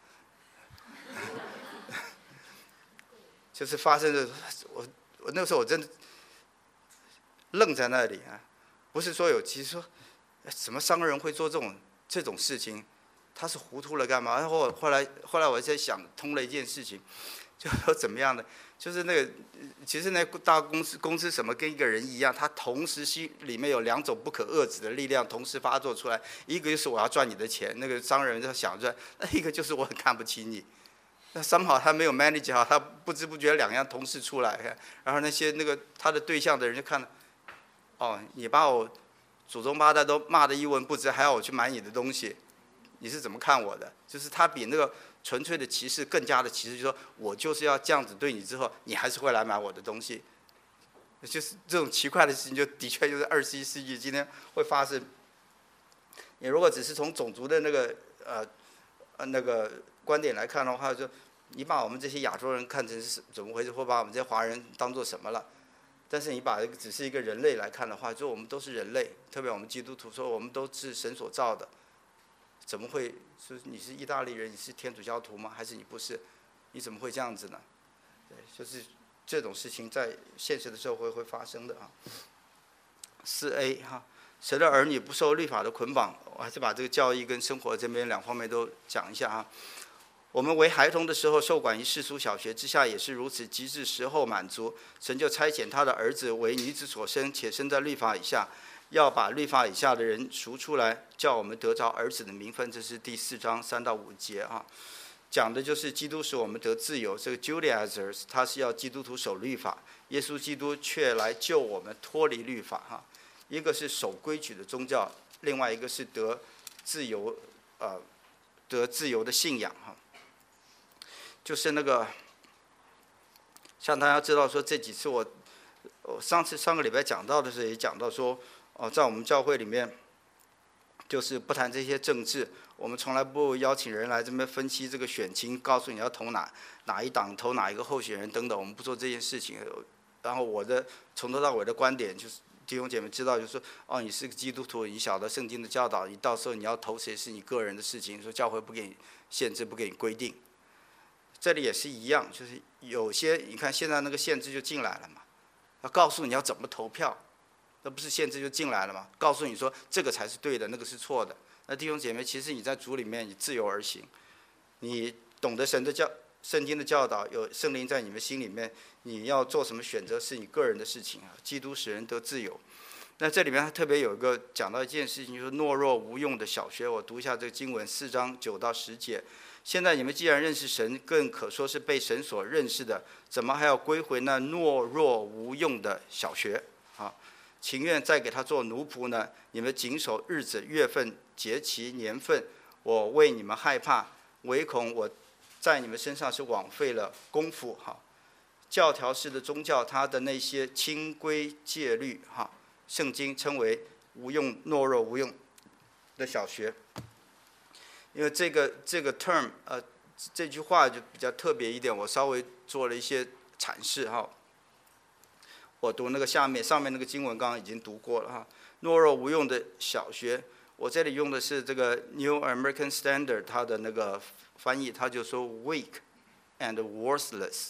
就是发生的，我我那个时候我真的愣在那里啊，不是说有，其实说什么商人会做这种这种事情，他是糊涂了干嘛？然后我后来后来我在想通了一件事情，就说怎么样呢？就是那个，其实那大公司公司什么跟一个人一样，他同时心里面有两种不可遏制的力量同时发作出来，一个就是我要赚你的钱，那个商人他想赚；那一个就是我很看不起你。那三好他没有 manage 好，他不知不觉两样同时出来，然后那些那个他的对象的人就看了，哦，你把我祖宗八代都骂得一文不值，还要我去买你的东西，你是怎么看我的？就是他比那个纯粹的歧视更加的歧视，就是说我就是要这样子对你之后，你还是会来买我的东西。就是这种奇怪的事情，就的确就是二十一世纪今天会发生。你如果只是从种族的那个呃呃那个观点来看的话，就你把我们这些亚洲人看成是怎么回事，或把我们这些华人当做什么了？但是你把只是一个人类来看的话，就我们都是人类，特别我们基督徒说我们都是神所造的。怎么会说你是意大利人，你是天主教徒吗？还是你不是？你怎么会这样子呢？对，就是这种事情在现实的社会会发生的啊。四 A 哈，神的儿女不受律法的捆绑，我还是把这个教义跟生活这边两方面都讲一下啊。我们为孩童的时候，受管于世俗小学之下，也是如此。及至时候满足，神就差遣他的儿子为女子所生，且生在律法以下。要把律法以下的人赎出来，叫我们得着儿子的名分。这是第四章三到五节啊，讲的就是基督使我们得自由。这个 Judaizers 他是要基督徒守律法，耶稣基督却来救我们脱离律法哈。一个是守规矩的宗教，另外一个是得自由，呃，得自由的信仰哈。就是那个，像大家知道说这几次我，我上次上个礼拜讲到的时候也讲到说。哦，在我们教会里面，就是不谈这些政治，我们从来不邀请人来这边分析这个选情，告诉你要投哪哪一党，投哪一个候选人等等，我们不做这件事情。然后我的从头到尾的观点就是，弟兄姐妹知道，就是说，哦，你是个基督徒，你晓得圣经的教导，你到时候你要投谁是你个人的事情，说教会不给你限制，不给你规定。这里也是一样，就是有些你看现在那个限制就进来了嘛，要告诉你要怎么投票。那不是限制就进来了吗？告诉你说这个才是对的，那个是错的。那弟兄姐妹，其实你在主里面，你自由而行，你懂得神的教、圣经的教导，有圣灵在你们心里面，你要做什么选择是你个人的事情啊。基督使人得自由。那这里面特别有一个讲到一件事情，就是懦弱无用的小学。我读一下这个经文，四章九到十节。现在你们既然认识神，更可说是被神所认识的，怎么还要归回那懦弱无用的小学啊？情愿再给他做奴仆呢？你们谨守日子、月份、节期、年份，我为你们害怕，唯恐我在你们身上是枉费了功夫哈。教条式的宗教，它的那些清规戒律哈，圣经称为无用、懦弱、无用的小学。因为这个这个 term 呃这句话就比较特别一点，我稍微做了一些阐释哈。我读那个下面上面那个经文，刚刚已经读过了哈。懦弱无用的小学，我这里用的是这个 New American Standard 它的那个翻译，它就说 weak and worthless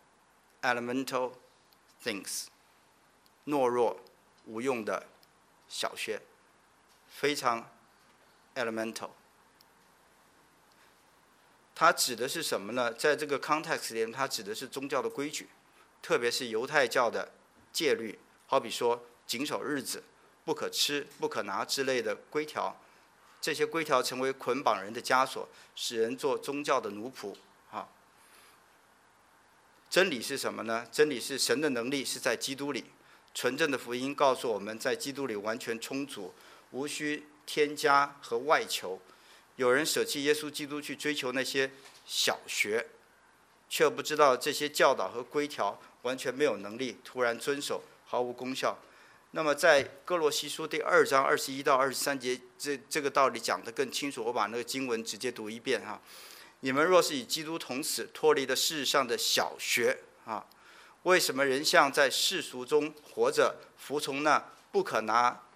elemental things， 懦弱无用的小学，非常 elemental。它指的是什么呢？在这个 context 里面，它指的是宗教的规矩，特别是犹太教的戒律，好比说谨守日子、不可吃、不可拿之类的规条，这些规条成为捆绑人的枷锁，使人做宗教的奴仆。啊，真理是什么呢？真理是神的能力是在基督里，纯正的福音告诉我们在基督里完全充足，无需添加和外求。有人舍弃耶稣基督去追求那些小学，却不知道这些教导和规条完全没有能力突然遵守，毫无功效。那么在哥罗西书第二章二十一到二十三节，这这个道理讲得更清楚。我把那个经文直接读一遍哈。你们若是与基督同死，脱离了世上的小学啊，为什么人像在世俗中活着，服从那不可拿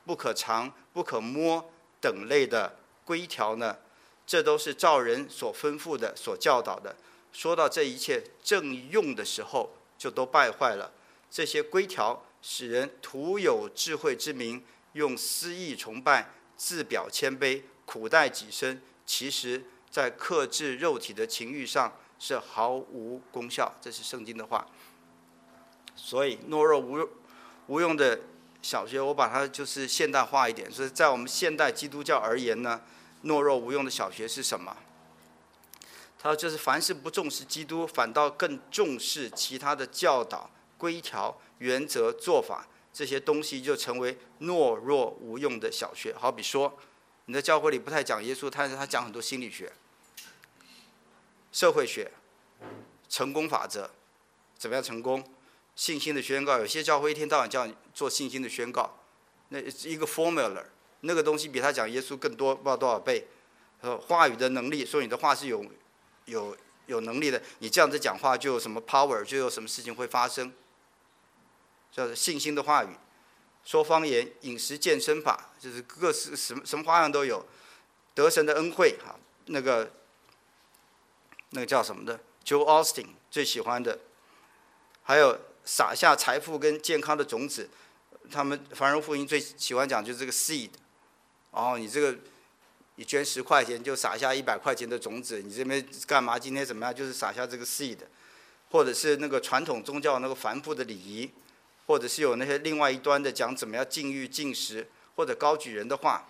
不可尝、不可摸等类的规条呢？这都是照人所吩咐的、所教导的。说到这一切正用的时候，就都败坏了。这些规条使人徒有智慧之名，用私意崇拜，自表谦卑，苦待己身，其实在克制肉体的情欲上是毫无功效。这是圣经的话。所以懦弱无无用的小学，我把它就是现代化一点。所以在我们现代基督教而言呢，懦弱无用的小学是什么？他就是凡是不重视基督，反倒更重视其他的教导、规条、原则、做法，这些东西就成为懦弱无用的小学。好比说，你在教会里不太讲耶稣，但是他讲很多心理学、社会学、成功法则，怎么样成功？信心的宣告，有些教会一天到晚叫你做信心的宣告，那一个 formula， 那个东西比他讲耶稣更多，不知道多少倍。呃，话语的能力，说你的话是有有有能力的，你这样子讲话就有什么 power， 就有什么事情会发生。叫做信心的话语，说方言、饮食健身法，就是各式什么什么花样都有。得神的恩惠啊，那个那个叫什么的 ，Joel Austin 最喜欢的，还有撒下财富跟健康的种子。他们繁荣福音最喜欢讲就是这个 seed， 哦，你这个你捐十块钱就撒下一百块钱的种子，你这边干嘛？今天怎么样？就是撒下这个 seed， 或者是那个传统宗教那个繁复的礼仪，或者是有那些另外一端的讲怎么样禁欲禁食，或者高举人的话，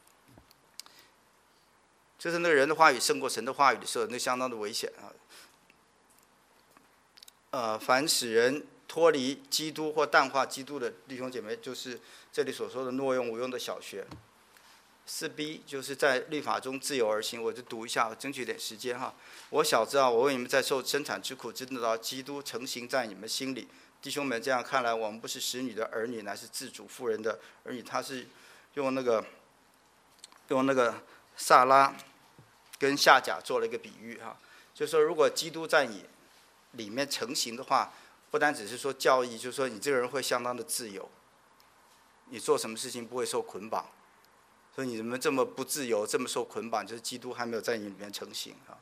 就是那个人的话语胜过神的话语的时候，那相当的危险啊。呃，凡使人脱离基督或淡化基督的弟兄姐妹，就是这里所说的懦用无用的小学。四 B 就是在律法中自由而行，我就读一下，我争取点时间哈。我晓知道，我为你们在受生产之苦，知道基督成形在你们心里。弟兄们，这样看来，我们不是使女的儿女，乃是自主妇人的儿女。他是用那个用那个萨拉跟夏甲做了一个比喻哈，就是说，如果基督在你里面成形的话，不单只是说教义，就是说你这个人会相当的自由，你做什么事情不会受捆绑。所以你们这么不自由，这么受捆绑，就是基督还没有在你里面成形啊。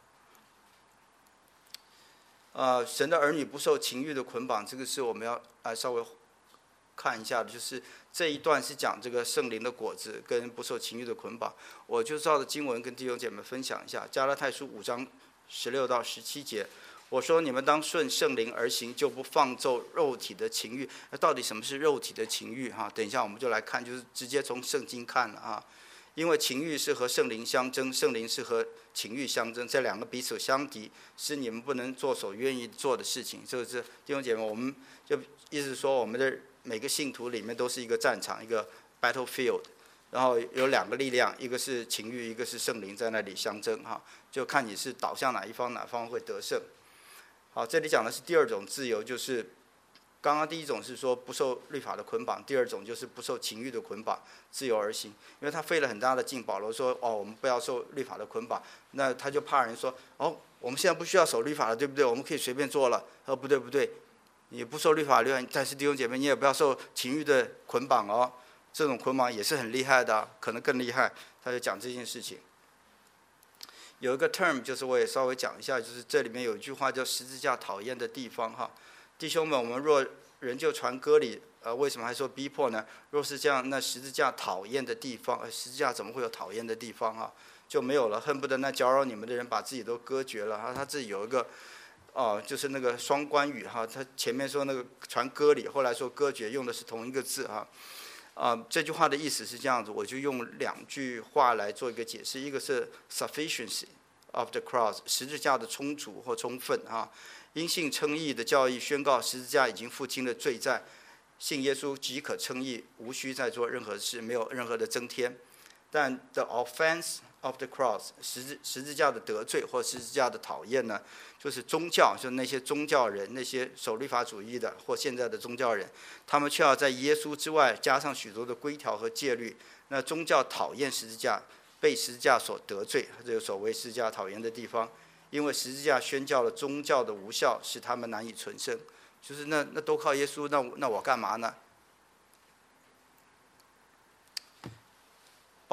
呃，神的儿女不受情欲的捆绑，这个是我们要啊稍微看一下的，就是这一段是讲这个圣灵的果子跟不受情欲的捆绑。我就照着经文跟弟兄姐妹分享一下，加拉太书五章十六到十七节。我说你们当顺圣灵而行，就不放纵肉体的情欲。那到底什么是肉体的情欲？哈，等一下我们就来看，就是直接从圣经看了啊。因为情欲是和圣灵相争，圣灵是和情欲相争，这两个彼此相敌，是你们不能做所愿意做的事情。这个是弟兄姐妹，我们就意思说，我们的每个信徒里面都是一个战场，一个 battlefield， 然后有两个力量，一个是情欲，一个是圣灵在那里相争哈，就看你是倒向哪一方，哪方会得胜。好，这里讲的是第二种自由，就是刚刚第一种是说不受律法的捆绑，第二种就是不受情欲的捆绑，自由而行。因为他费了很大的劲，保罗说哦，我们不要受律法的捆绑，那他就怕人说哦，我们现在不需要守律法了，对不对？我们可以随便做了。他说不对不对，你不受律法律法，但是弟兄姐妹，你也不要受情欲的捆绑哦，这种捆绑也是很厉害的，可能更厉害。他就讲这件事情。有一个 term 就是我也稍微讲一下，就是这里面有一句话叫十字架讨厌的地方哈。弟兄们，我们若人就传割礼，呃，为什么还说逼迫呢？若是这样，那十字架讨厌的地方，呃，十字架怎么会有讨厌的地方啊？就没有了，恨不得那搅扰你们的人把自己都割绝了。他他自己有一个，哦、呃，就是那个双关语哈。他前面说那个传割礼，后来说割绝，用的是同一个字哈。啊、呃，这句话的意思是这样子，我就用两句话来做一个解释，一个是 sufficiency of the cross， 十字架的充足或充分哈。因信称义的教义宣告十字架已经付清了罪债，信耶稣即可称义，无需再做任何事，没有任何的增添。但 the offense of the cross， 十字十字架的得罪或十字架的讨厌呢，就是宗教，就是那些宗教人，那些守律法主义的或现在的宗教人，他们却要在耶稣之外加上许多的规条和戒律。那宗教讨厌十字架，被十字架所得罪，这就所谓十字架讨厌的地方。因为十字架宣教了宗教的无效，使他们难以存生。就是那那都靠耶稣，那那我干嘛呢？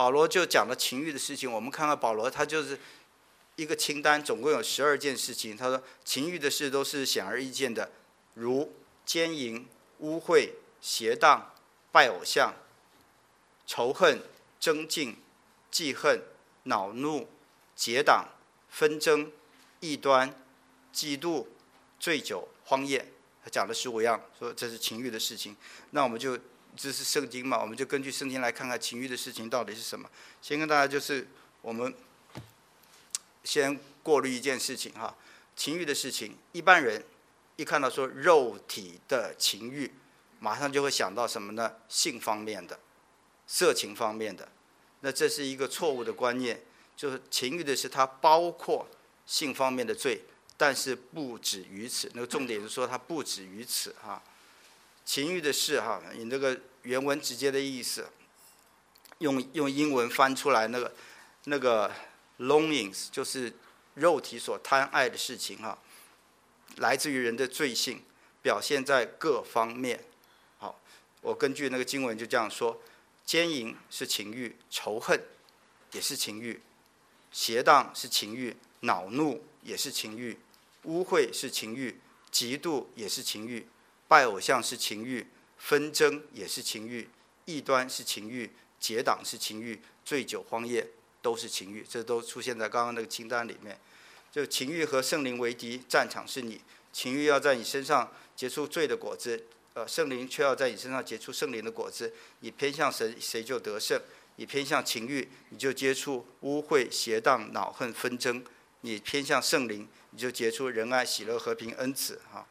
保罗就讲了情欲的事情。我们看看保罗，他就是一个清单，总共有十二件事情。他说，情欲的事都是显而易见的，如奸淫、污秽、邪荡、拜偶像、仇恨、争竞、记恨、恼怒、结党、纷争、异端、嫉妒、醉酒、荒宴。他讲了十五样，说这是情欲的事情。那我们就这是圣经嘛，我们就根据圣经来看看情欲的事情到底是什么。先跟大家就是我们先过滤一件事情哈，情欲的事情，一般人一看到说肉体的情欲，马上就会想到什么呢？性方面的、色情方面的。那这是一个错误的观念，就是情欲的是它包括性方面的罪。但是不止于此，那个重点是说它不止于此哈。情欲的事哈，你这个原文直接的意思，用用英文翻出来那个那个 longings 就是肉体所贪爱的事情哈，来自于人的罪性，表现在各方面。好，我根据那个经文就这样说：奸淫是情欲，仇恨也是情欲，邪荡是情欲，恼怒也是情欲。污秽是情欲，嫉妒也是情欲，拜偶像是情欲，纷争也是情欲，异端是情欲，结党是情欲，醉酒荒宴都是情欲，这都出现在刚刚那个清单里面。就情欲和圣灵为敌，战场是你，情欲要在你身上结出罪的果子，呃，圣灵却要在你身上结出圣灵的果子。你偏向谁，谁就得胜；你偏向情欲，你就接触污秽、邪荡、恼恨、纷争；你偏向圣灵，你就结出仁爱、喜乐、和平、恩慈哈。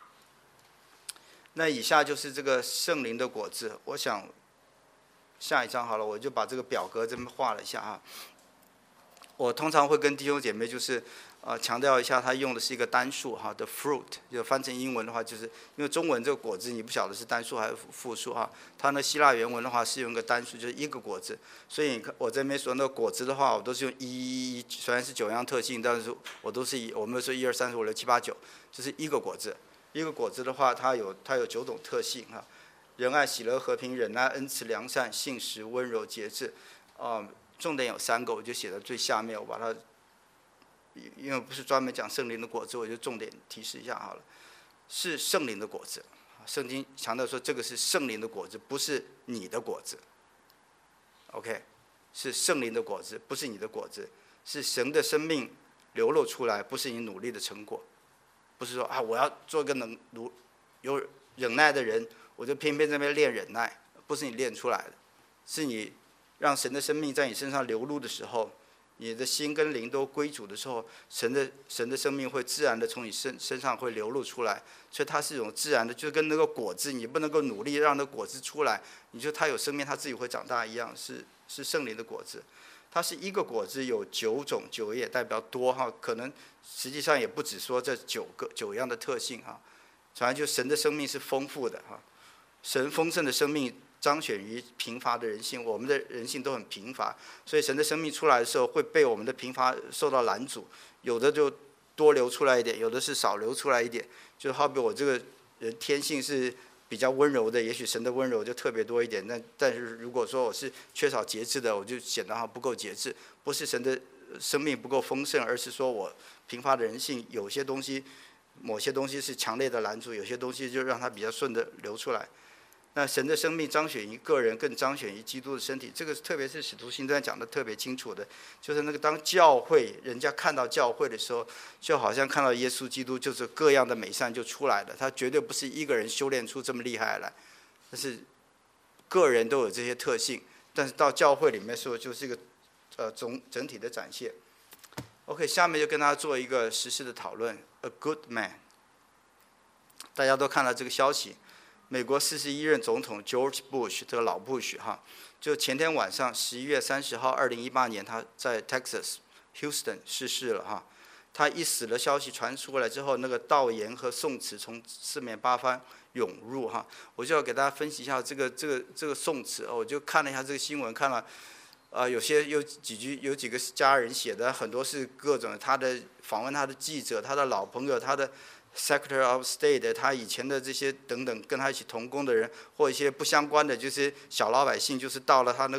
那以下就是这个圣灵的果子。我想下一章好了，我就把这个表格这么画了一下哈。我通常会跟弟兄姐妹就是呃强调一下，它用的是一个单数哈的 fruit， 就翻成英文的话，就是因为中文这个果子你不晓得是单数还是复数哈，它那希腊原文的话是用个单数，就是一个果子。所以我这边说那个果子的话，我都是用一一一，虽然是九样特性，但是我都是以我们说一二三四五六七八九，这是一个果子。一个果子的话，它有它有九种特性哈，仁爱、喜乐、和平、忍耐、恩慈、良善、信实、温柔、节制，啊、呃，重点有三个，我就写在最下面，我把它。因为不是专门讲圣灵的果子，我就重点提示一下好了，是圣灵的果子。圣经强调说这个是圣灵的果子，不是你的果子。OK， 是圣灵的果子，不是你的果子，是神的生命流露出来，不是你努力的成果。不是说啊，我要做个能努有忍耐的人，我就偏偏在那边练忍耐，不是你练出来的，是你让神的生命在你身上流露的时候。你的心跟灵都归主的时候，神的神的生命会自然的从你身身上会流露出来，所以它是一种自然的，就跟那个果子，你不能够努力让那果子出来，你就它有生命，它自己会长大一样，是是圣灵的果子。它是一个果子有九种，九也代表多哈，可能实际上也不止说这九个九样的特性哈，反正就神的生命是丰富的哈，神丰盛的生命。彰显于贫乏的人性，我们的人性都很贫乏，所以神的生命出来的时候会被我们的贫乏受到拦阻，有的就多流出来一点，有的是少流出来一点。就好比我这个人天性是比较温柔的，也许神的温柔就特别多一点。但但是如果说我是缺少节制的，我就显得哈不够节制，不是神的生命不够丰盛，而是说我贫乏的人性有些东西，某些东西是强烈的拦阻，有些东西就让它比较顺的流出来。那神的生命彰显于个人，更彰显于基督的身体。这个特别是使徒行传讲的特别清楚的，就是那个当教会人家看到教会的时候，就好像看到耶稣基督，就是各样的美善就出来了。他绝对不是一个人修炼出这么厉害来，但是个人都有这些特性，但是到教会里面说就是一个呃总整体的展现。OK， 下面就跟大家做一个实时的讨论。A good man， 大家都看到这个消息。美国四十一任总统 George Bush， 这个老 Bush 哈，就前天晚上十一月三十号，二零一八年他在 Texas Houston 逝世了哈。他一死的消息传出来之后，那个悼言和宋词从四面八方涌入哈。我就要给大家分析一下这个这个这个宋词，我就看了一下这个新闻，看了，呃，有些有几句有几个家人写的，很多是各种他的访问他的记者、他的老朋友、他的。Secretary of State， 他以前的这些等等跟他一起同工的人，或一些不相关的，就是小老百姓，就是到了他那个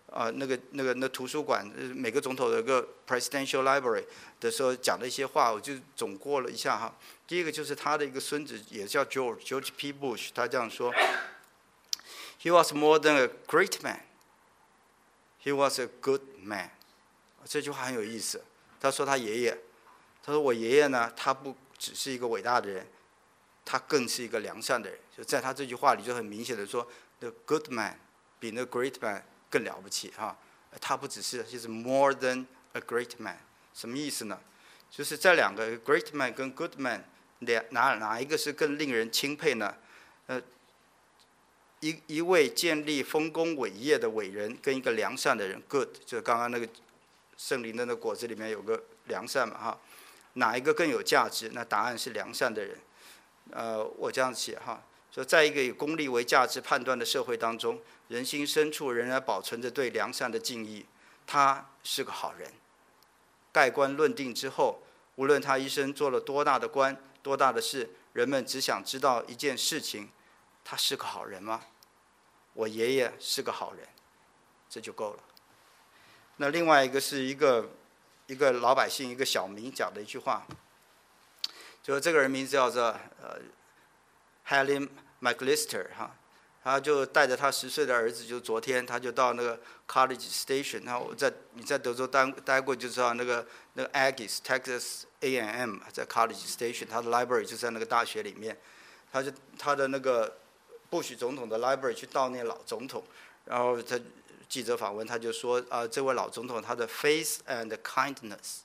啊、呃、那个那个那图书馆每个总统有个 presidential library 的时候讲的一些话，我就总过了一下哈。第一个就是他的一个孙子也叫 George George P. Bush， 他这样说 ：“He was more than a great man. He was a good man。”这句话很有意思。他说他爷爷，他说我爷爷呢，他不只是一个伟大的人，他更是一个良善的人。就在他这句话里就很明显的说 ，the good man 比那 great man 更了不起哈。他不只是，就是 more than a great man。什么意思呢？就是这两个 great man 跟 good man， 哪哪一个是更令人钦佩呢？呃，一一位建立丰功伟业的伟人，跟一个良善的人 ，good， 就是刚刚那个圣灵的那果子里面有个良善嘛哈，哪一个更有价值？那答案是良善的人。呃，我这样写哈，说在一个以功利为价值判断的社会当中，人心深处仍然保存着对良善的敬意，他是个好人。盖棺论定之后，无论他一生做了多大的官、多大的事，人们只想知道一件事情：他是个好人吗？我爷爷是个好人，这就够了。那另外一个是一个一个老百姓，一个小民讲的一句话，就这个人名字叫做呃 Helen McLister 哈，他就带着他十岁的儿子，就昨天他就到那个 College Station， 那我在你在德州待待过就知道，那个那个 Aggies Texas A and M 在 College Station， 他的 library 就在那个大学里面，他就他的那个布许总统的 library 去悼念老总统，然后他记者访问他就说啊、呃，这位老总统他的 faith and kindness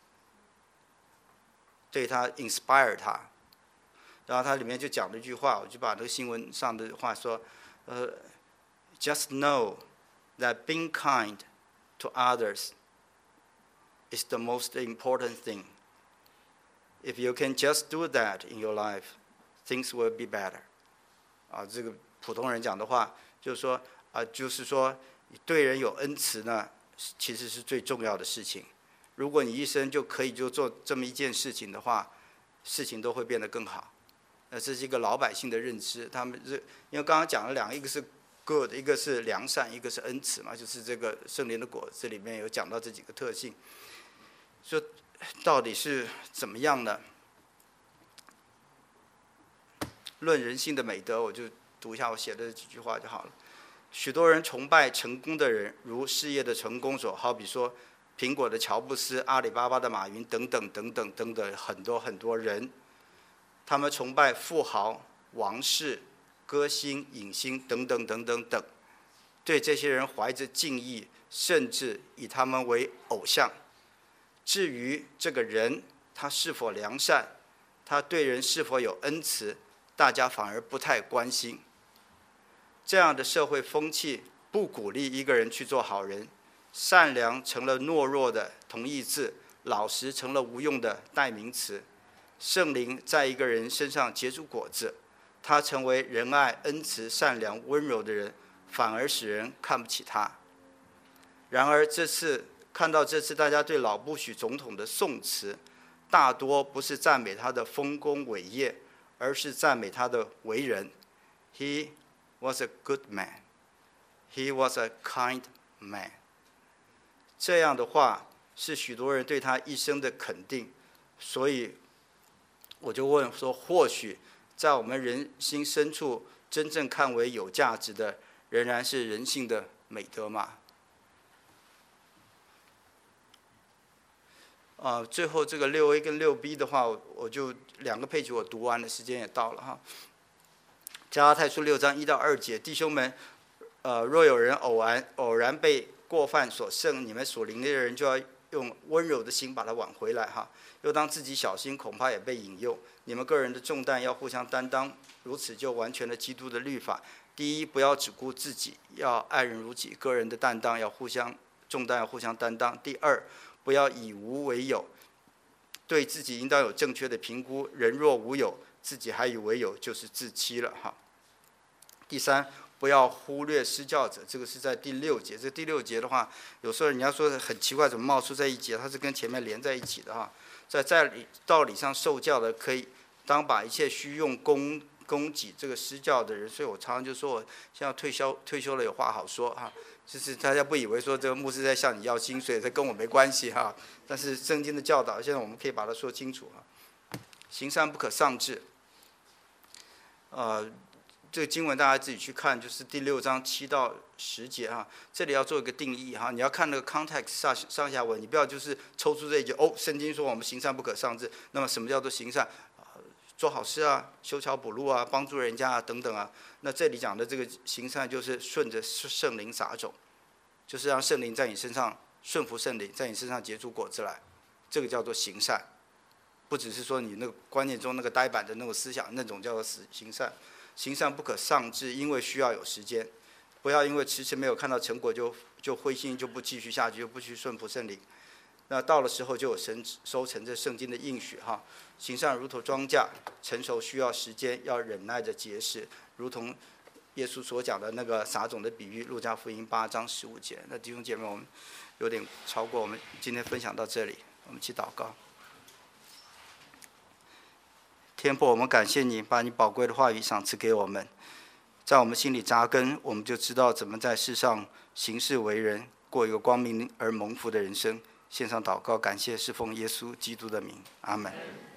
对他 inspire 他，然后他里面就讲了一句话，我就把那个新闻上的话说，呃 ，just know that being kind to others is the most important thing. If you can just do that in your life, things will be better. 啊，这个普通人讲的话，就是说啊，就是说，对人有恩慈呢，其实是最重要的事情。如果你一生就可以就做这么一件事情的话，事情都会变得更好。呃，这是一个老百姓的认知。他们是因为刚刚讲了两个，一个是 good， 一个是良善，一个是恩慈嘛，就是这个圣灵的果子里面有讲到这几个特性。说到底是怎么样呢？论人性的美德，我就读一下我写的这几句话就好了。许多人崇拜成功的人，如事业的成功者，好比说苹果的乔布斯、阿里巴巴的马云等等等等等等很多很多人。他们崇拜富豪、王室、歌星、影星等等等等等，对这些人怀着敬意，甚至以他们为偶像。至于这个人他是否良善，他对人是否有恩慈，大家反而不太关心。这样的社会风气不鼓励一个人去做好人，善良成了懦弱的同义字，老实成了无用的代名词。圣灵在一个人身上结出果子，他成为仁爱、恩慈、善良、温柔的人，反而使人看不起他。然而这次看到这次大家对老布许总统的颂词，大多不是赞美他的丰功伟业，而是赞美他的为人。He was a good man. He was a kind man. 这样的话是许多人对他一生的肯定，所以我就问说，或许在我们人心深处，真正看为有价值的，仍然是人性的美德吗？啊，最后这个六 A 跟六 B 的话，我就两个配角我读完了，时间也到了哈。加拉太书六章一到二节，弟兄们，呃，若有人偶然偶然被过犯所胜，你们属灵的人就要用温柔的心把他挽回来哈。又当自己小心，恐怕也被引诱。你们个人的重担要互相担当，如此就完全了基督的律法。第一，不要只顾自己，要爱人如己。个人的担当要互相重担要互相担当。第二，不要以无为有，对自己应当有正确的评估。人若无有，自己还以为有，就是自欺了哈。第三，不要忽略施教者，这个是在第六节。这第六节的话，有时候人家说很奇怪，怎么冒出在一节？它是跟前面连在一起的哈。在在道理上受教的，可以当把一切需用供供给这个施教的人。所以我常常就说，我现在退休退休了，有话好说哈。 就是大家不以为说这个牧师在向你要薪水，这跟我没关系哈。但是圣经的教导，现在我们可以把它说清楚哈。行善不可丧志。呃，这个经文大家自己去看，就是第六章七到十节哈。这里要做一个定义哈，你要看那个 context 上上下文，你不要就是抽出这一句哦，圣经说我们行善不可丧志。那么什么叫做行善？做好事啊，修桥补路啊，帮助人家啊，等等啊。那这里讲的这个行善，就是顺着圣灵撒种，就是让圣灵在你身上顺服圣灵，在你身上结出果子来，这个叫做行善。不只是说你那个观念中那个呆板的那种思想，那种叫做行善。行善不可丧志，因为需要有时间，不要因为迟迟没有看到成果就就灰心，就不继续下去，就不去顺服圣灵。那到了时候就有神收成这圣经的应许哈。行善如同庄稼，成熟需要时间，要忍耐着结实，如同耶稣所讲的那个撒种的比喻，路加福音八章十五节。那弟兄姐妹，我们有点超过，我们今天分享到这里，我们一起祷告。天父，我们感谢你，把你宝贵的话语赏赐给我们，在我们心里扎根，我们就知道怎么在世上行事为人，过一个光明而蒙福的人生。献上祷告，感谢侍奉耶稣基督的名，阿门。